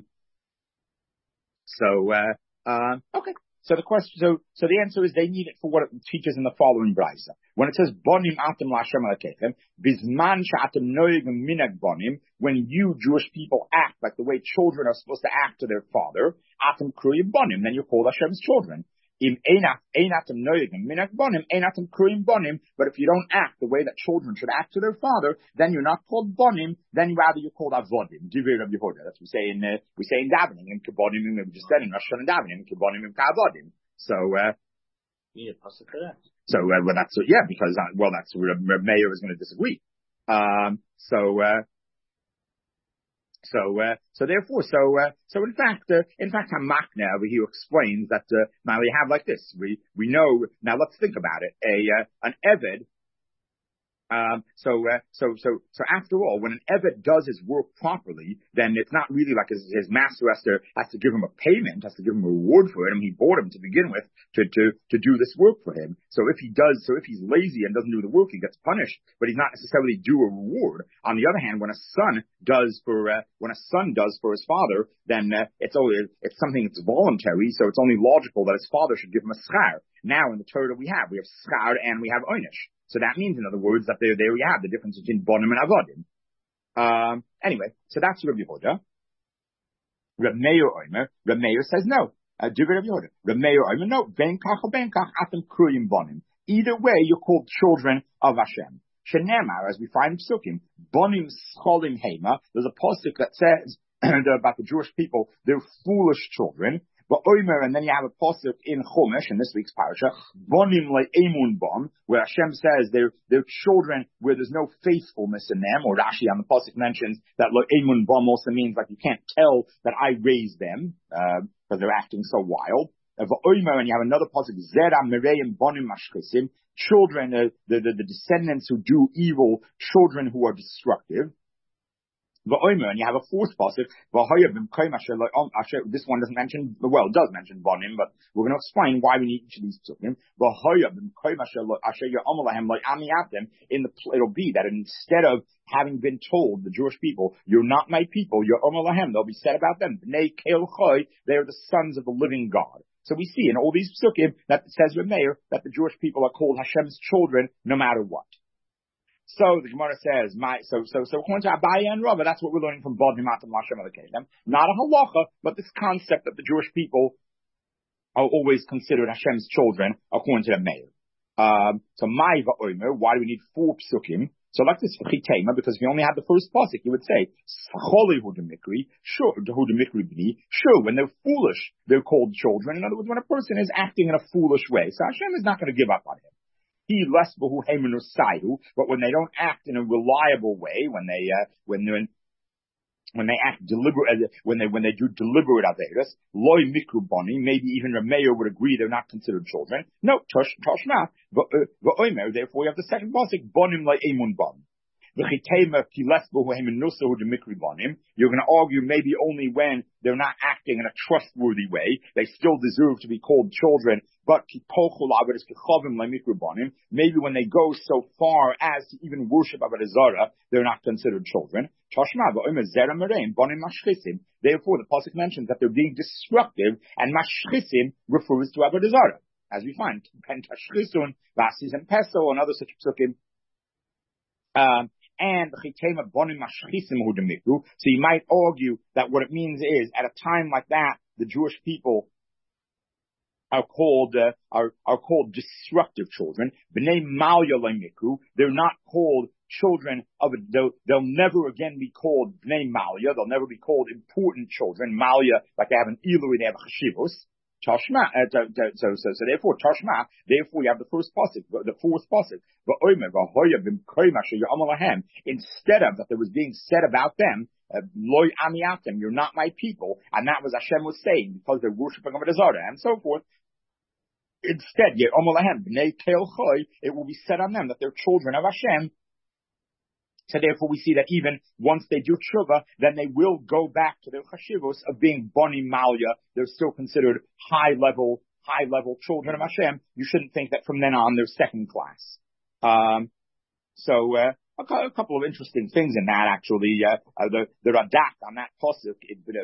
Okay. So the answer is they need it for what it teaches in the following brisa. When it says bonim atem la'Hashem alekechem, bizman she'atem noegim minag bonim, when you Jewish people act like the way children are supposed to act to their father, atem kruyim bonim, then you're called Hashem's children. Im einatem noegim minag bonim, einatem kruyim bonim. But if you don't act the way that children should act to their father, then you're not called bonim. Then rather you're called avodim. Divir of Yehuda. That's what we say in davening in kibonim. We just said in Rosh Hashanah davening in kibonim in kavodim. So yeah, pasuk for that. So that's because that's where Meir is going to disagree. So in fact, Hamakna over here explains that now we have like this. We know now. Let's think about it. An Eved. So after all, when an Eved does his work properly, then it's not really like his master has to give him a payment, has to give him a reward for it. I mean, he bought him to begin with to do this work for him. So if he's lazy and doesn't do the work, he gets punished, but he's not necessarily due a reward. On the other hand, when a son does for his father, then it's something that's voluntary. So it's only logical that his father should give him a schar. Now in the Torah we have schar and we have oynish. So that means, in other words, that there we have the difference between bonim and avodim. Anyway, so that's Rabbi Yehuda. Reb Meir says no. Do Rabbi Yehuda. Reb Meir Omer, no. Ben kach or ben kach atem kruyim bonim. Either way, you're called children of Hashem. Shenemar, as we find in Psukim, bonim scholim hema. There's a pasuk that says about the Jewish people, they're foolish children. But Omer, and then you have a pasuk in Chumash in this week's parasha, bonim le'emun bom, where Hashem says they're children where there's no faithfulness in them. Or Rashi on the pasuk mentions that le'emun bom also means like you can't tell that I raised them because they're acting so wild. Omer, and you have another pasuk, zera mereim bonim mashkesim, children, the descendants who do evil, children who are destructive. And you have a fourth pasuk. This one doesn't mention, well, it does mention bonim, but we're going to explain why we need each of these psukim. It'll be that instead of having been told, the Jewish people, you're not my people, you're omalahem, they'll be said about them, they are the sons of the living God. So we see in all these psukim that it says with Meir that the Jewish people are called Hashem's children no matter what. So the Gemara says, according to Abaye and Rava, that's what we're learning from Bodnim Atam Lashem Elokeichem. Not a halacha, but this concept that the Jewish people are always considered Hashem's children according to the mayor. So my va'omer, why do we need 4 psukim? So like this for Chitema, because if you only had the first pasuk, you would say, Scholi hu demikri, sure, hu demikri b'ni, sure, when they're foolish, they're called children. In other words, when a person is acting in a foolish way, so Hashem is not going to give up on him. He less b'hu heimenu saidu, but when they don't act in a reliable way, when they act deliberate, when they do deliberate averas, loy mikru boni, maybe even the mayor would agree they're not considered children. No, toshma, therefore you have the second pasuk, bonim like emun bon. You're going to argue maybe only when they're not acting in a trustworthy way. They still deserve to be called children, but maybe when they go so far as to even worship Avodah Zarah, they're not considered children. Therefore, the pasuk mentions that they're being destructive, and mashchisim refers to Avodah Zarah, as we find pentashchisun, vasis and peso, and other such psukim. And so you might argue that what it means is, at a time like that, the Jewish people are called destructive children. B'nei malya le'mikru. They're not called children of a, they'll never again be called b'nei malya. They'll never be called important children. Malya, like they have an ilui, they have a chashivus. Tashma, so therefore, Tashma, therefore you have the first pasuk, the fourth pasuk. Instead of that there was being said about them, loy amiatem, you're not my people, and that was Hashem was saying, because they're worshipping Avodah Zarah, and so forth. Instead, it will be said on them that they're children of Hashem. So therefore we see that even once they do tshuva, then they will go back to their chashivos of being boni malya. They're still considered high level children of Hashem. You shouldn't think that from then on they're second class. A couple of interesting things in that actually. The Radak on that pasuk,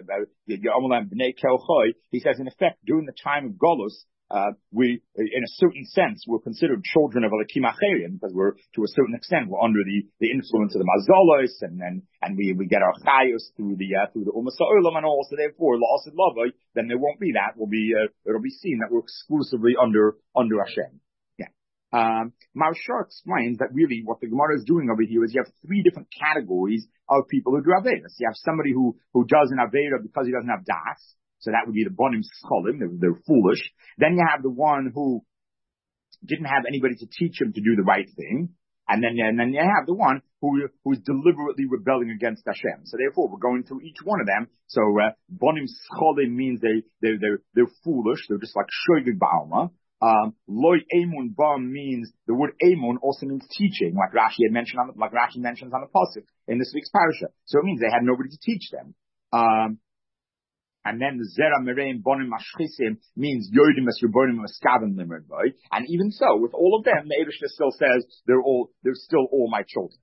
he says in effect during the time of Golus, we, in a certain sense, we're considered children of Elikim Acherim, because we're, to a certain extent, we're under the influence of the Mazalos, and we get our Chayos through the Umas Ha'olam and all, so therefore, La'asid Lavai, then there won't be that. It'll be seen that we're exclusively under Hashem. Yeah. Marshar explains that really what the Gemara is doing over here is you have 3 different categories of people who do Avedas. You have somebody who does an Aveda because he doesn't have Das. So that would be the bonim scholim, they're foolish. Then you have the one who didn't have anybody to teach him to do the right thing. And then you have the one who's deliberately rebelling against Hashem. So therefore, we're going through each one of them. So, bonim scholim means they're foolish. They're just like shoygig ba'alma. Loy emun bam means, the word emun also means teaching, like Rashi mentions on the pasuk in this week's parasha. So it means they had nobody to teach them. And then the Zera Mereim Bonim Mashchisim means Yodim as Yerbonim Maskavim Limerd Boy. And even so, with all of them, the Eibush still says they're still all my children.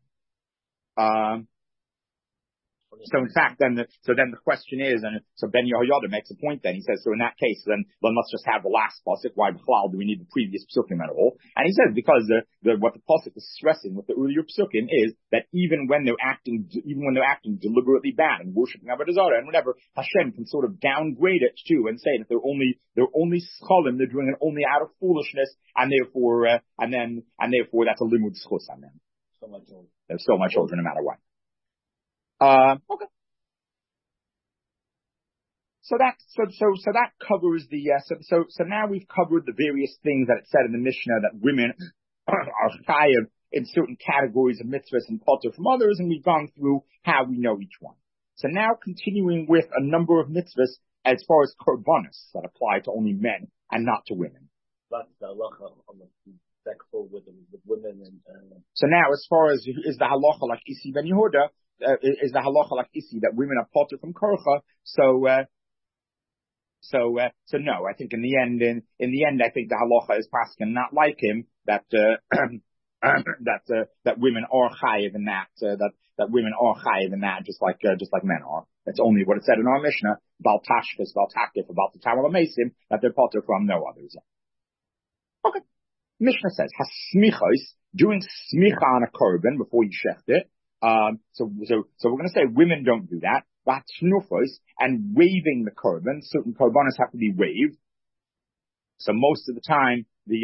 So in fact, then the question is, and so Ben Yehoyada makes a point then, he says, so in that case, then let's just have the last pasuk. Why b'chlal do we need the previous psukim at all? And he says, because what the pasuk is stressing with the earlier psukim is that even when they're acting deliberately bad and worshiping Avodah Zarah and whatever, Hashem can sort of downgrade it too and say that they're only scholim, they're doing it only out of foolishness, and therefore that's a limud schus on them. They're still my children no matter what. Okay. So that covers so now we've covered the various things that it said in the Mishnah that women are chayav in certain categories of mitzvahs and potter from others, and we've gone through how we know each one. So now continuing with a number of mitzvahs as far as korbanos that apply to only men and not to women. That's the halacha on the respectful with women and. So now, as far as is the halacha like Isi ben Yehuda. Is the halacha like Isi that women are potter from korcha? So no, I think in the end, I think the halacha is paskin not like him that that women are chayiv in that women are chayiv in that just like men are. That's only what it said in our Mishnah about tashkis, about takif, about the Tamal Amesim that they're potter from, no others. Okay. Mishnah says, Hasmichos doing smicha on a korban before you shecht it. So we're going to say women don't do that. But tnufos and waving the korban, certain korbanos have to be waved. So most of the time,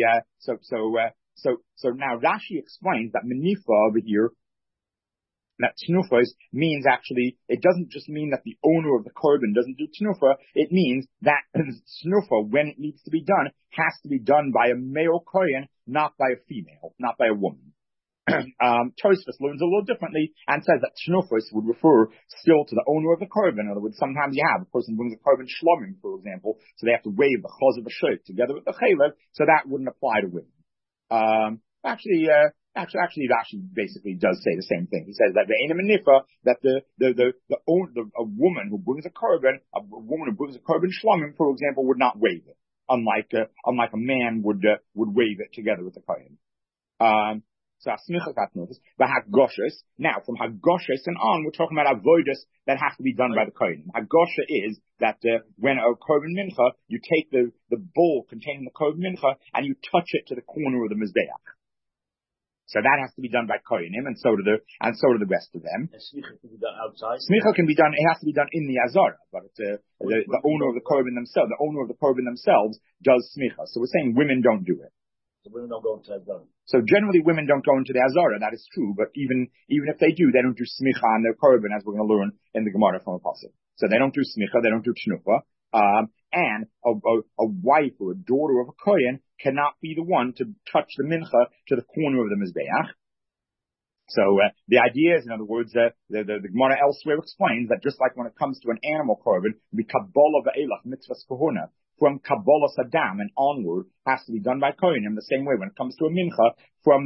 so now Rashi explains that manifa over here, that tnufos means actually, it doesn't just mean that the owner of the korban doesn't do tnufa, it means that tnufa, when it needs to be done, has to be done by a male kohen, not by a female, not by a woman. Tosfos learns a little differently and says that tnufos would refer still to the owner of the korban. In other words, sometimes you have a person brings a korban shlomim, for example, so they have to wave the chaz of a shayk together with the chaylev, so that wouldn't apply to women. Actually, Rashi basically does say the same thing. He says that the ena manifa, that a woman who brings a korban, shlomim, for example, would not wave it, unlike a man would wave it together with the kohen. So but hagoshes. Now, from hagoshes and on, we're talking about avodas that have to be done by the kohen. Hagosha is that when a korban mincha, you take the bowl containing the korban mincha and you touch it to the corner of the mizbeach. So that has to be done by kohenim, and so do the rest of them. And smicha can be done outside. Smicha can be done. It has to be done in the azara, but the owner of the korban themselves, does smicha. So we're saying women don't do it. So women don't go into azara. So generally women don't go into the azara. That is true, but even if they do, they don't do smicha on their korban, as we're going to learn in the Gemara from a pasuk. So they don't do smicha, they don't do tnufa. And a wife or a daughter of a kohen cannot be the one to touch the mincha to the corner of the mizbeach. So the idea is, in other words, the Gemara elsewhere explains that just like when it comes to an animal korban, the kabbalah ve'elach mitzvahs kohuna, from kabbalah sadam and onward, has to be done by kohenim. The same way when it comes to a mincha,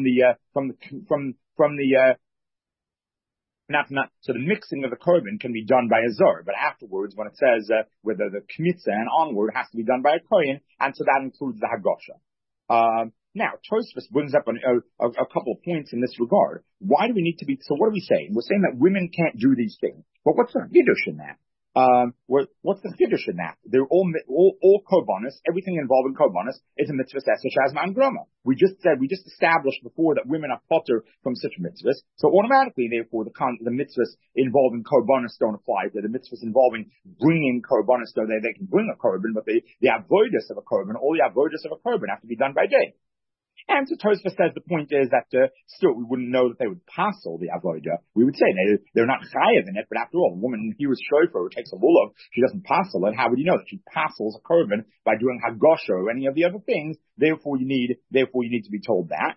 so the mixing of the korban can be done by a zor, but afterwards, when it says whether the kmitza and onward has to be done by a kohen, and so that includes the hagosha. Now, Tosfos brings up a couple of points in this regard. Why do we need to be? So, what are we saying? We're saying that women can't do these things. But what's the chiddush in that? What's the chiddush in that? They're all korbanos. Everything involving korbanos is a mitzvah shazma and grama. We just established before that women are potter from such mitzvahs. So automatically, therefore, the mitzvahs involving korbanos don't apply. The mitzvahs involving bringing korbanos, so they can bring a korban, but the avodas of a korban, all the avodas of a korban have to be done by day. And so Tosfos says the point is that still we wouldn't know that they would passel the avodah. We would say they're not chayav in it, but after all, a woman who is shofar who takes a lulav, she doesn't passel it. How would you know that she passels a korban by doing hagosha or any of the other things? Therefore, you need to be told that.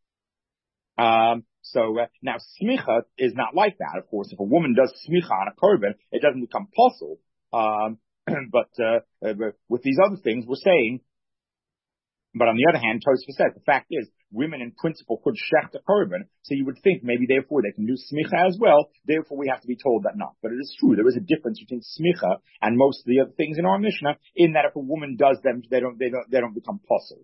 Now smicha is not like that. Of course, if a woman does smicha on a korban, it doesn't become passel. But with these other things, we're saying. But on the other hand, Tosfos says the fact is women in principle could shech the korban, so you would think maybe therefore they can do smicha as well. Therefore, we have to be told that not. But it is true there is a difference between smicha and most of the other things in our Mishnah. In that if a woman does them, they don't become possible.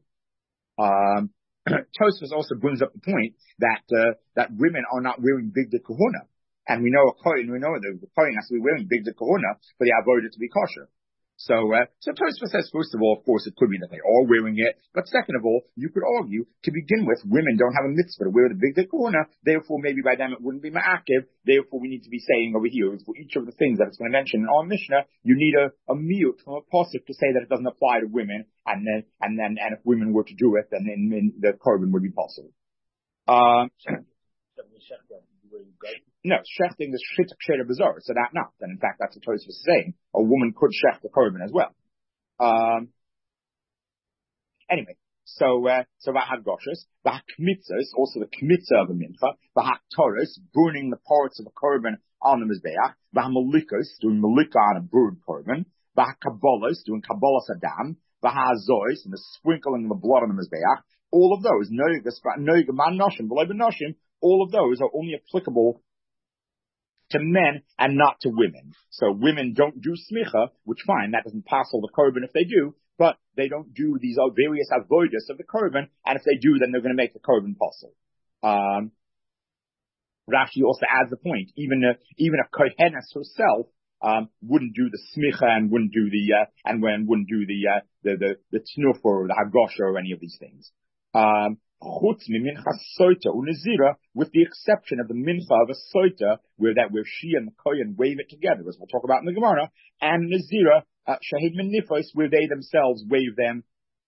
Tosfos also brings up the point that women are not wearing bigdei kahuna, and we know the kohen has to be wearing bigdei kahuna for the avodah to be kosher. So Tosfos says, first of all, of course, it could be that they are wearing it, but second of all, you could argue, to begin with, women don't have a mitzvah to wear the bigdei kahuna, therefore maybe by them it wouldn't be ma'akev, therefore we need to be saying over here, for each of the things that it's going to mention in our Mishnah, you need a miyut from a pasuk to say that it doesn't apply to women, and if women were to do it, then the korban would be possible. No, shechting is shit ksheira b'zor, so that not. And in fact, that's what Tosfos is saying. A woman could shech the korban as well. Anyway, so v'hagoshes, v'hakmitzos, also the kmitza of a mincha, v'haktoros, burning the parts of a korban on the mizbeach, v'hamelikos, doing malika on a bird korban, v'hakabolos, doing kabbalas adam, v'hazois, and the sprinkling of the blood on the mizbeach. All of those, noig man noshim, v'lo b'noshim, all of those are only applicable to men and not to women. So women don't do smicha, which fine, that doesn't passel the korban if they do, but they don't do these various avodas of the korban, and if they do, then they're going to make the korban passel. Rashi also adds the point, even a kohenes herself wouldn't do the smicha and wouldn't do the tnufa or the hagosha or any of these things. Chutz mincha soita unazira, with the exception of the mincha of a soita, where she and the kohen wave it together, as we'll talk about in the Gemara, and nazira shahid min nifos, where they themselves wave them.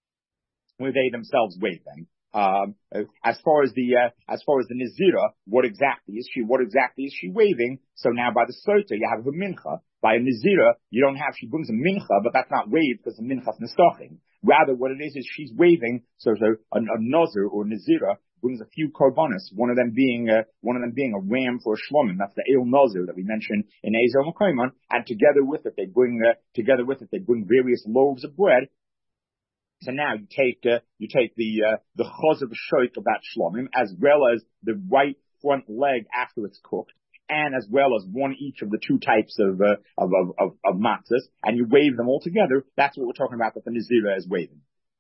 As far as the nazira, what exactly is she waving? So now by the soita you have a mincha. By a nazira, you don't have, she brings a mincha, but that's not waved because the mincha's nestachim. Rather, what it is she's waving. So a nazir or nazira brings a few korbanos. One of them being a ram for a shlomim. That's the el nazir that we mentioned in Ezer Mekayman. And together with it, they bring various loaves of bread. So now you take the chaz of the shoik of that shlomim, as well as the right front leg after it's cooked, and as well as one each of the two types of matzahs, and you wave them all together. That's what we're talking about, that the nazira is waving.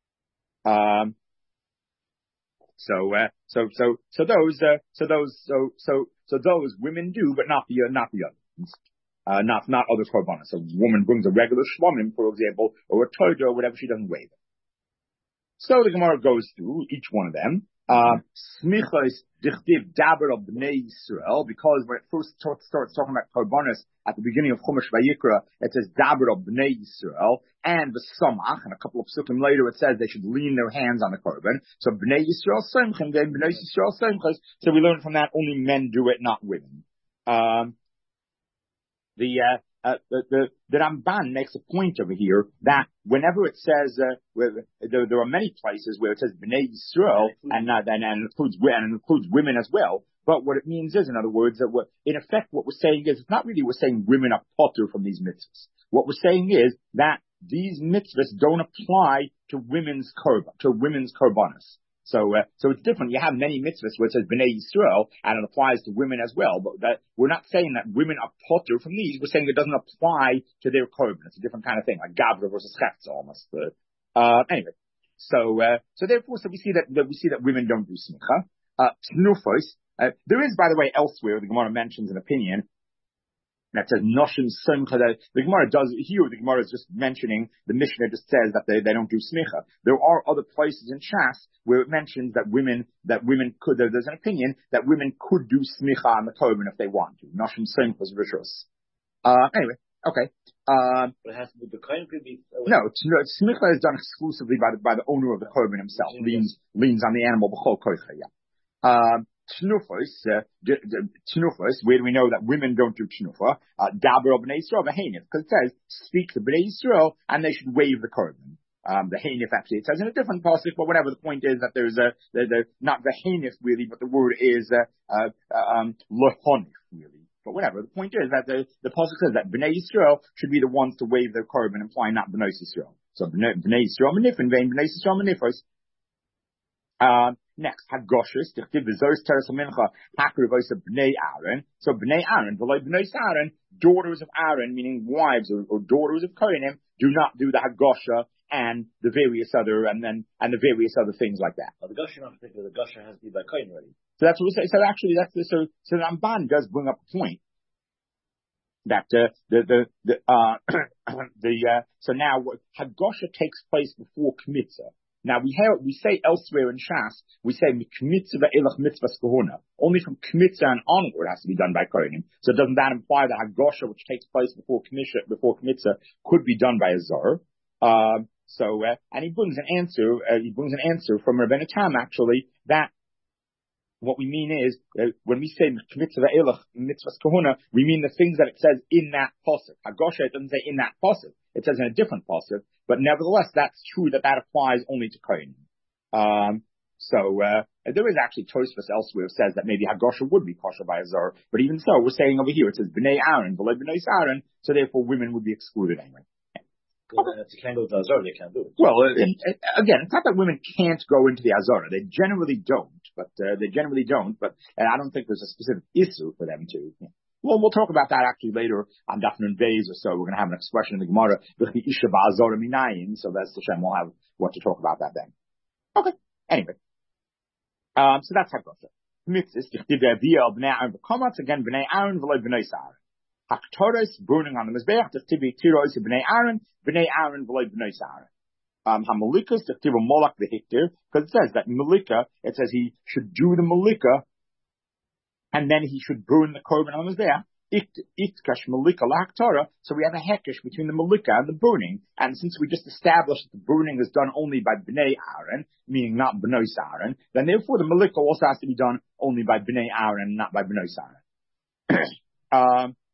So those women do, but not the others. Not other korbanos. So a woman brings a regular shlomim, for example, or a toida or whatever, she doesn't wave it. So the Gemara goes through each one of them. Smichos dichtiv daber of bnei Yisrael, because when it first starts talking about korbanos at the beginning of Chumash Vayikra, it says daber of bnei Yisrael, and the samach, and a couple of psukim later it says they should lean their hands on the korban. So bnei Yisrael semchim, then bnei Yisrael semchos. So we learn from that only men do it, not women. The Ramban makes a point over here that whenever it says there are many places where it says Bnei Yisrael and includes women as well. But what it means is, in other words, that in effect what we're saying is, it's not really we're saying women are potter from these mitzvahs. What we're saying is that these mitzvahs don't apply to women's korbanos. So it's different. You have many mitzvahs where it says Bnei Yisrael, and it applies to women as well. But that we're not saying that women are potter from these. We're saying it doesn't apply to their korban. It's a different kind of thing, like Gabra versus Chetza almost. Anyway, so therefore, we see that women don't do smicha. Tnufos. There is, by the way, elsewhere the Gemara mentions an opinion that says Noshim Simcha. The Gemara does here. The Gemara is just mentioning, the Mishnah just says that they don't do smicha. There are other places in Shas where it mentions that women could. There's an opinion that women could do smicha on the korban if they want to. Noshim Simcha is rishos. Anyway, okay. But it has to be the kohen could be. No, smicha is done exclusively by the owner of the korban himself. Leans on the animal b'chol koicha. Yeah. Tnufos, where do we know that women don't do tnufa? Daber of bnei Yisrael, v'heinif, because it says, speak to bnei Yisrael, and they should wave the korban. The heinif actually, it says in a different pasuk, but whatever, the point is that there's not the heinif really, but the word is, lohonif really. But whatever, the point is that the pasuk says that bnei Yisrael should be the ones to wave their korban, implying not bnei Yisrael. So bnei Yisrael manifin, vein bnei Yisrael manifos. Next, Hagoshes, Tichtiv V'Zos Teres HaMincha, Hakrivos of Bnei Aaron. So Bnei Aaron, V'loi Bnei Aaron, daughters of Aaron, meaning wives or daughters of Kohanim, do not do the Hagosha and the various other things like that. Well, the Gosha, not particularly, the Gosha has to be by Kohen already. So that's what we say. So actually, so the Ramban does bring up a point that so now Hagosha takes place before Kmitza. Now we say elsewhere in Shas, we say Kmitza v'elach mitzvahs kahuna. Only from Kmitza and onward has to be done by Kohanim. So doesn't that imply that Hagosha, which takes place before Kmitza, could be done by a Zor? And he brings an answer from Rabbeinu Tam actually, that what we mean is, when we say Kmitza v'elach mitzvahs kahuna, we mean the things that it says in that pasuk. Hagosha, it doesn't say in that pasuk. It says in a different pasuk, but nevertheless, that's true that applies only to Kohen. There is actually Tosfos elsewhere says that maybe Hagosha would be kosher by a Zor, but even so, we're saying over here it says Bnei Aaron, V'loi Bnei Aaron, so therefore women would be excluded anyway. If they can't go to the Azor, they can't do it. Well, again, it's not that women can't go into the Azora. They generally don't, but I don't think there's a specific issue for them to. Yeah. Well, we'll talk about that actually later on Daf Nun Beis or so. We're going to have an expression in the Gemara, Isha ba'Azora minayin, so that's Hashem. We'll have what to talk about that then. Okay. Anyway. So that's Hagosha. Mitzvahs, again, Bnei Aaron, V'loi Bnei Aaron. Haktoros, burning on the Mizbeach, Bnei Aaron, V'loi Bnei Aaron. Hamalika is the Molak v'hiktir, because it says that Malika, it says he should do the Malika, and then he should burn the korban on the Mizbeach. Itkash Malika lahaktara. So we have a hekesh between the Malika and the burning. And since we just established that the burning is done only by Bnei Aaron, meaning not Bnei Aaron, then therefore the Malika also has to be done only by Bnei Aaron, not by Bnei Aaron.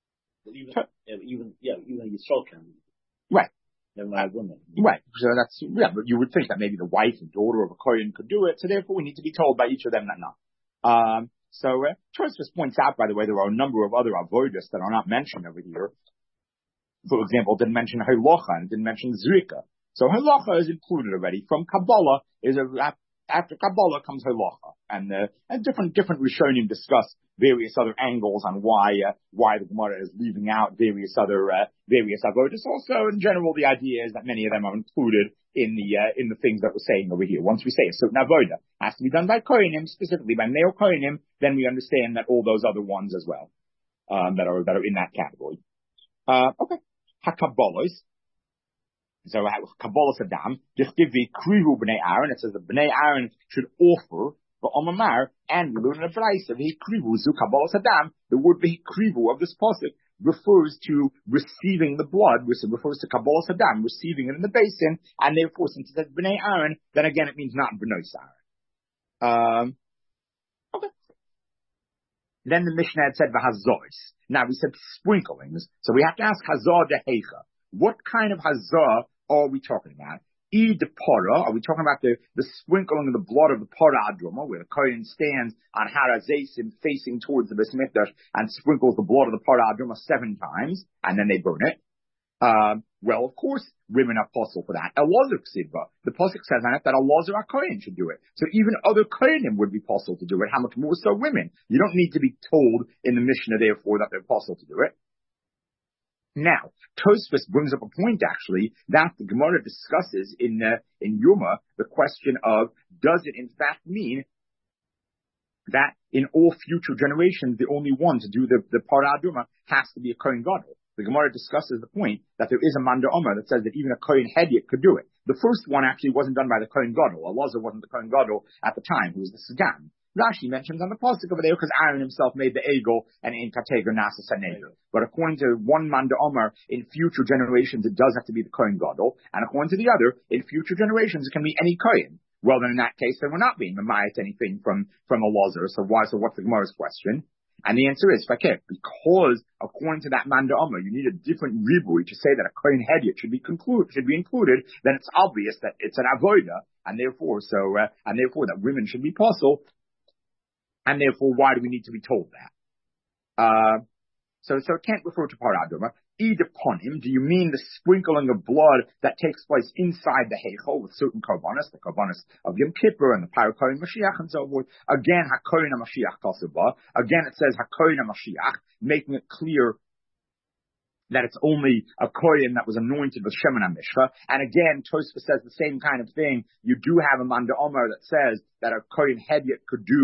Even Yisrael can. Right. Never mind women. Right. So that's, but you would think that maybe the wife and daughter of a Kohen could do it. So therefore we need to be told by each of them that not. So Tosfos points out, by the way, there are a number of other avodas that are not mentioned over here. For example, didn't mention halacha and didn't mention zrika. So halacha is included already. From Kabbalah after Kabbalah comes halacha, and different Rishonim discuss various other angles on why the Gemara is leaving out various avodas. Also, in general, the idea is that many of them are included in the things that we're saying over here. Once we say a certain avoda has to be done by kohenim, specifically by male kohenim, then we understand that all those other ones as well that are in that category. Okay, hakabbalos. So Kabbalah Saddam, Dichtivi Krivu Bnei Aaron, it says that Bnei Aaron should offer the Omamar, and we learn in the Braisa, Krivu Zu Kabbalah Saddam, the word Krivu of this pasuk refers to receiving the blood, which refers to Kabbalah Saddam, receiving it in the basin, and therefore since it says Bnei Aaron, then again it means not Bnei Aaron. Okay. Then the Mishnah had said V'hazois. Now we said sprinklings, so we have to ask Hazar de Heicha. What kind of Hazar are we talking about? De para, are we talking about the sprinkling of the blood of the para adroma, where the Kohen stands on Har HaZeisim facing towards the Beis Mikdash and sprinkles the blood of the para adroma 7 times, and then they burn it? Well, of course, women are possible for that. Elazar Ksidva, the pasuk says on it that Elazar HaKohen should do it. So even other Kohenim would be possible to do it. How much more so women? You don't need to be told in the Mishnah, therefore, that they're possible to do it. Now, Tosfos brings up a point, actually, that the Gemara discusses in Yoma, the question of, does it in fact mean that in all future generations, the only one to do the Parah Aduma has to be a Kohen Gadol? The Gemara discusses the point that there is a Manda Omer that says that even a Kohen Hedyot could do it. The first one actually wasn't done by the Kohen Gadol. Elazar wasn't the Kohen Gadol at the time, who was the Sagan. Rashi mentions on the pasuk over there because Aaron himself made the egel and in kateger nasa saneger. But according to one Manda Omer, in future generations it does have to be the Kohen Gadol, and according to the other, in future generations it can be any Kohen. Well, then in that case, then we're not being mamayat anything from Elazar. So what's the Gemara's question? And the answer is fakir, because according to that Manda Omer, you need a different ribui to say that a Kohen Hedyot should be included. Then it's obvious that it's an avoda, and therefore that women should be possible. And therefore, why do we need to be told that? So it can't refer to paraduma. Upon him, do you mean the sprinkling of blood that takes place inside the heichal with certain karbanos, the karbanos of Yom Kippur and the Parakohen Mashiach and so forth? Again, Hakohen Mashiach Kasubah. Again, it says Hakohen Mashiach, making it clear that it's only a Kohen that was anointed with Shemen HaMishcha. And again, Tosfos says the same kind of thing. You do have a Manda Omer that says that a Kohen Hedyot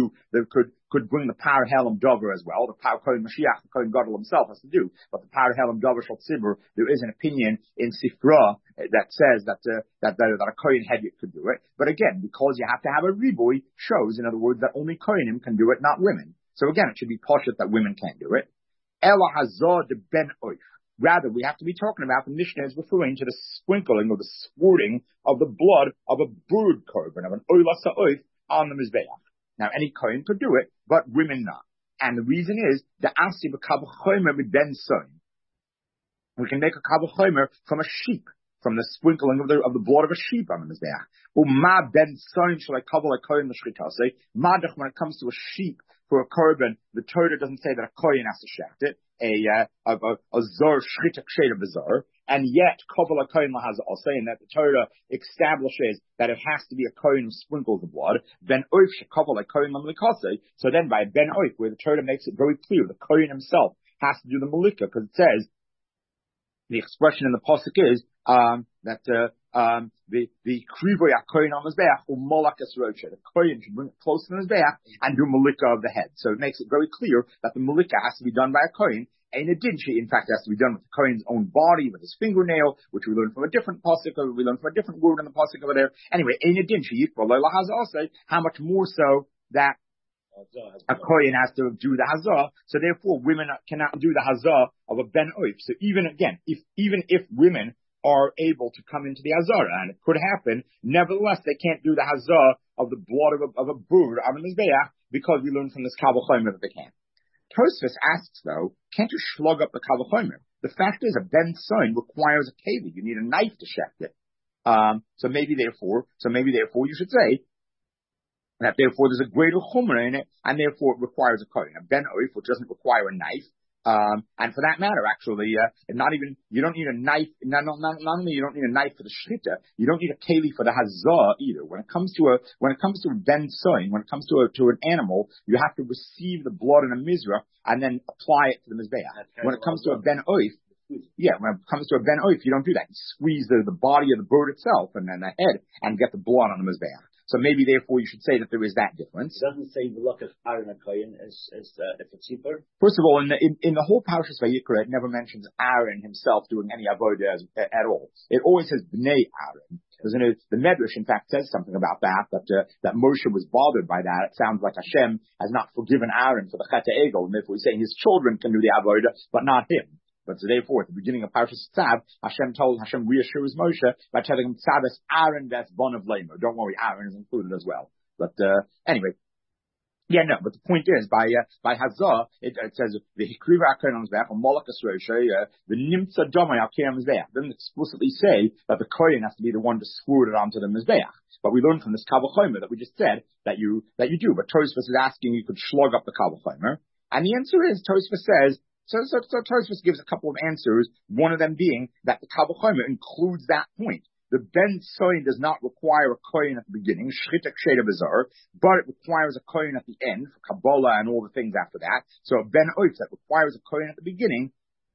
could bring the Par Helam Dover as well. The Par Kohen Mashiach, the Kohen Gadol himself has to do. But the Par Helam Dover Shal Tzibur, there is an opinion in Sifra that says that a Kohen Hedyot could do it. But again, because you have to have a riboy, shows, in other words, that only Kohenim can do it, not women. So again, it should be poshut that women can't do it. Ela Hazar de Ben Oif. Rather, we have to be talking about, the Mishnah is referring to the sprinkling or the squirting of the blood of a bird korban, of an oila sa'oif, on the Mizbeach. Now, any Kohen could do it, but women not. And the reason is, the asi b'kavachomer with ben soin. We can make a kavachomer from a sheep, from the sprinkling of the blood of a sheep on the Mizbeach. Uma ben soin shall I cover like Kohen l'shchitase. Madach, when it comes to a sheep, for a korban, the Torah doesn't say that a Kohen has to shecht it, a zor shchita kshed of a zor, and yet Kovel a Kohen has also saying that the Torah establishes that it has to be a Kohen who sprinkles the blood. Ben oif shekovel a Kohen l'mlikase. So then by Ben oif, where the Torah makes it very clear, the Kohen himself has to do the malika, because it says the expression in the pasuk is that the krivoy HaKohen on Mizbeach or Molakas Rocha. The Kohen should bring it close to the Mizbeach and do Malika of the head. So it makes it very clear that the Malika has to be done by a Kohen, In fact, it has to be done with the Kohen's own body, with his fingernail, which we learn from a different pasuk, we learn from a different word in the pasuk over there. Anyway, how much more so that a Kohen has to do the hazah, so therefore women cannot do the hazah of a ben oif. So even if women are able to come into the hazara, and it could happen, nevertheless they can't do the hazah of the blood of a bird on the mizbeach, because we learn from this Kal V'chomer that they can. Tosfos asks though, can't you slug up the Kal V'chomer? The fact is, a ben son requires a keli. You need a knife to shecht it. So maybe therefore you should say that therefore there's a greater chumrah in it, and therefore it requires a kohen. A ben oif, which doesn't require a knife, and for that matter, actually, you don't need a knife. Not only you don't need a knife for the shchita, you don't need a keli for the hazah either. When it comes to a ben soin, when it comes to an animal, you have to receive the blood in a mizrah and then apply it to the mizbeach. When it comes to a ben oif, when it comes to a ben oif, you don't do that. You squeeze the body of the bird itself and then the head and get the blood on the mizbeach. So maybe, therefore, you should say that there is that difference. It doesn't say the look of Aaron and Kohen if it's cheaper. First of all, in the whole Parashas Vayikra, it never mentions Aaron himself doing any avodah at all. It always says Bnei Aaron. The Medrash, in fact, says something about that Moshe was bothered by that. It sounds like Hashem has not forgiven Aaron for the Chet HaEgel, and therefore he's saying his children can do the avodah, but not him. But so therefore, at the beginning of Parashas Tzav, Hashem reassures Moshe by telling him, Tzavas Aaron das bon of Lemo. Don't worry, Aaron is included as well. But anyway, but the point is, by Hazah, it says, the Hikriva Akeron on Mizbeach, or Molokas Roshe, the Nimtza Domai Akeron Mizbeach. It doesn't explicitly say that the Kohen has to be the one to squirt it onto the Mizbeach. But we learned from this Kal V'chomer that we just said that you do. But Tosfos is asking you could slug up the Kal V'chomer. And the answer is, Tosfos says, So Tosfos gives a couple of answers, one of them being that the Kal V'chomer includes that point. The ben soin does not require a kohen at the beginning, shchita ksheda bizarre, but it requires a kohen at the end for Kabbalah and all the things after that. So a ben oif that requires a kohen at the beginning,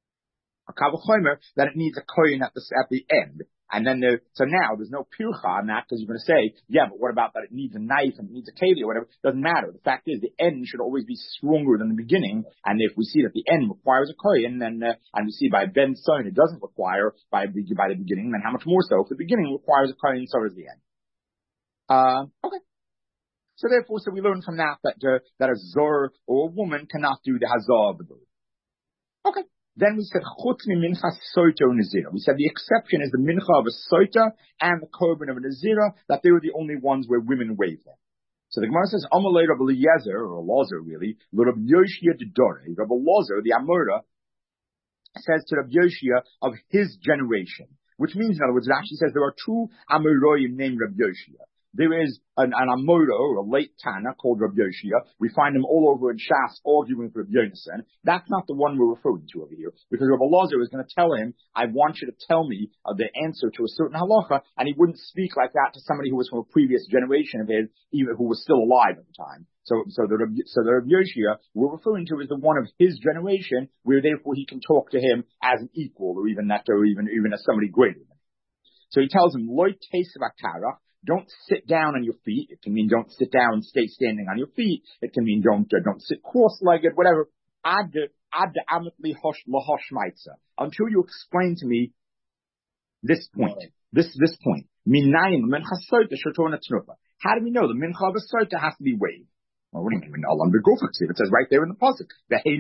a Kal V'chomer that it needs a kohen at the end. And then so now there's no pircha on that, because you're going to say, but what about that it needs a knife and it needs a keli or whatever? Doesn't matter. The fact is, the end should always be stronger than the beginning. And if we see that the end requires a kohen, then and we see by ben son it doesn't require by the beginning, then how much more so? If the beginning requires a kohen, so does the end. Okay. So therefore, we learn from that a zor or a woman cannot do the hazah of the bird. Okay. Then we said, chutz mi mincha soita or nazira. We said the exception is the mincha of a soita and the korban of a nazira, that they were the only ones where women waved them. So the Gemara says, Amalei Rabbi Eliezer, or Elazar really, Rabbi Yoshia de Dore, Rabbi Elazar, the Amora, says to Rabbi Yoshia of his generation, which means, in other words, it actually says there are two Amoraim named Rabbi Yoshia. There is an Amora, or a late Tana, called Rabbi Yoshia. We find him all over in Shas arguing with Rabbi Yonasan. That's not the one we're referring to over here, because Rabbi Elazar is going to tell him, I want you to tell me the answer to a certain halacha, and he wouldn't speak like that to somebody who was from a previous generation of his, even who was still alive at the time. So the Rabbi Yoshia we're referring to is the one of his generation, where therefore he can talk to him as an equal, or even as somebody greater than him. So he tells him, Loi teis v'akara, don't sit down on your feet. It can mean don't sit down and stay standing on your feet. It can mean don't sit cross-legged, whatever. Until you explain to me this point. This point. How do we know the mincha of a soita has to be waved? Well, what do you mean? It says right there in the pasuk. How do we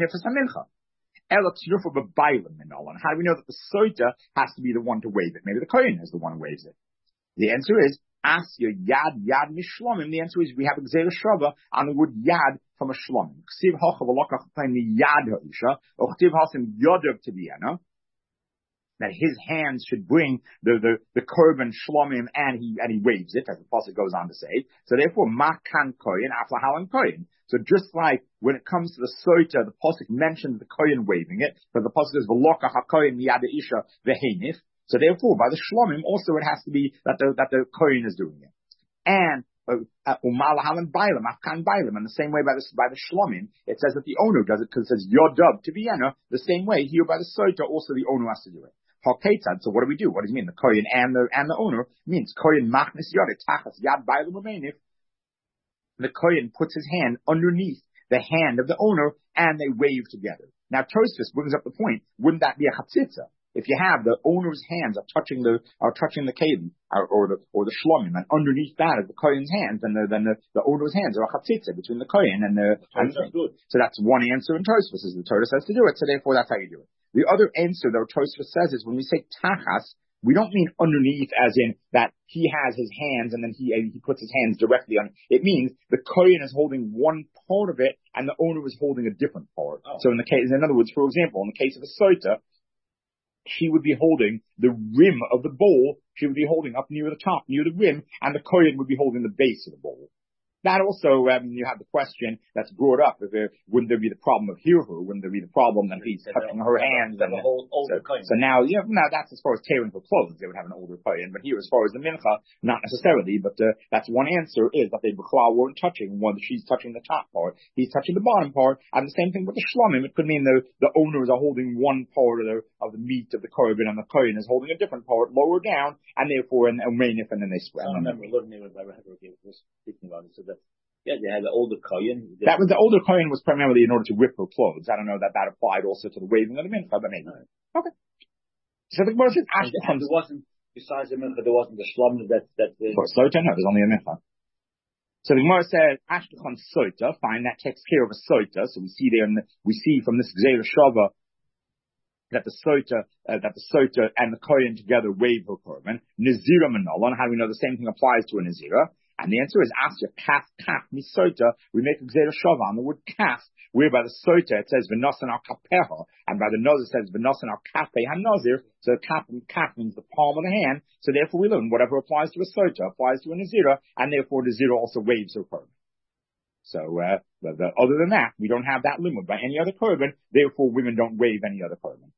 know that the soita has to be the one to wave it? Maybe the kohen is the one who waves it. The answer is, Asya yad mishlomim. The answer is we have Gzeira Shava on the word yad from a shlomim. Ksiv hacha v'lokach mi yad ha'isha, or chtiv hasim yodav tibiyana. That his hands should bring the korban shlomim, and he waves it, as the pasuk goes on to say. So therefore, makan koyin aflahalan koyin. So just like when it comes to the soita, the pasuk mentions the koyin waving it, but the pasuk says v'lokach hakoyin mi yad ha'isha v'heinif. So therefore, by the shlomim, also it has to be that the kohen is doing it. And umalahalan bailam, afkan bailam, in the same way by the shlomim, it says that the owner does it, because it says yodab to vienna. The same way here by the soita, also the owner has to do it. Haketzad. So what do we do? What does it mean? The kohen and the owner means kohen machnis yodet tachas yad bailam umenif. The kohen puts his hand underneath the hand of the owner, and they wave together. Now, Tosfos brings up the point, wouldn't that be a chatzitza? If you have the owner's hands are touching the kelim or the shlomim, and underneath that is the kohen's hands, and then the owner's hands are a chatzitza between the kohen and the. So that's one answer in Tosfos, is the Torah says to do it. So therefore, that's how you do it. The other answer, though, Tosfos says is when we say tachas, we don't mean underneath as in that he has his hands and then he puts his hands directly on it. It means the kohen is holding one part of it and the owner is holding a different part. Oh. So in other words, for example, in the case of a soita, she would be holding the rim of the bowl. She would be holding up near the top, near the rim, and the kohen would be holding the base of the bowl. That also, you have the question that's brought up, wouldn't there be the problem of hirhu? Wouldn't there be the problem that he's touching her hands? So now, now that's as far as tearing for clothes, they would have an older kohen. But here, as far as the mincha, not necessarily, but that's one answer is that they weren't touching one, she's touching the top part, he's touching the bottom part, and the same thing with the shlomim. It could mean the owners are holding one part of the meat of the korban, and the kohen is holding a different part lower down, and therefore, and then they spread. I remember looking at it, was speaking about it, so that yeah, they had the older kohen. That was the older kohen was primarily in order to rip her clothes. I don't know that applied also to the waving of the mincha, but maybe. Right. Okay. So the Gemara says, there wasn't, besides the mincha, there wasn't the shlom that for Sota, no, there's only a mincha. So the Gemara says, Ashkechon Sota, fine, that takes care of a Sota. So we see from this Gzeira Shava that the Sota and the kohen together wave her korban. Nazira Manolon, how do we know the same thing applies to a Nazira? And the answer is, Asya kaf misota, we make a Gzeira Shava on the word kaf, where by the sota it says v'nosan al kapeha, and by the nose it says v'nosan al kape hanazir, so kaf means the palm of the hand, so therefore we learn whatever applies to a sota applies to a nazira, and therefore the nazira also waves her korban. So, other than that, we don't have that limit by any other korban, therefore women don't wave any other korban.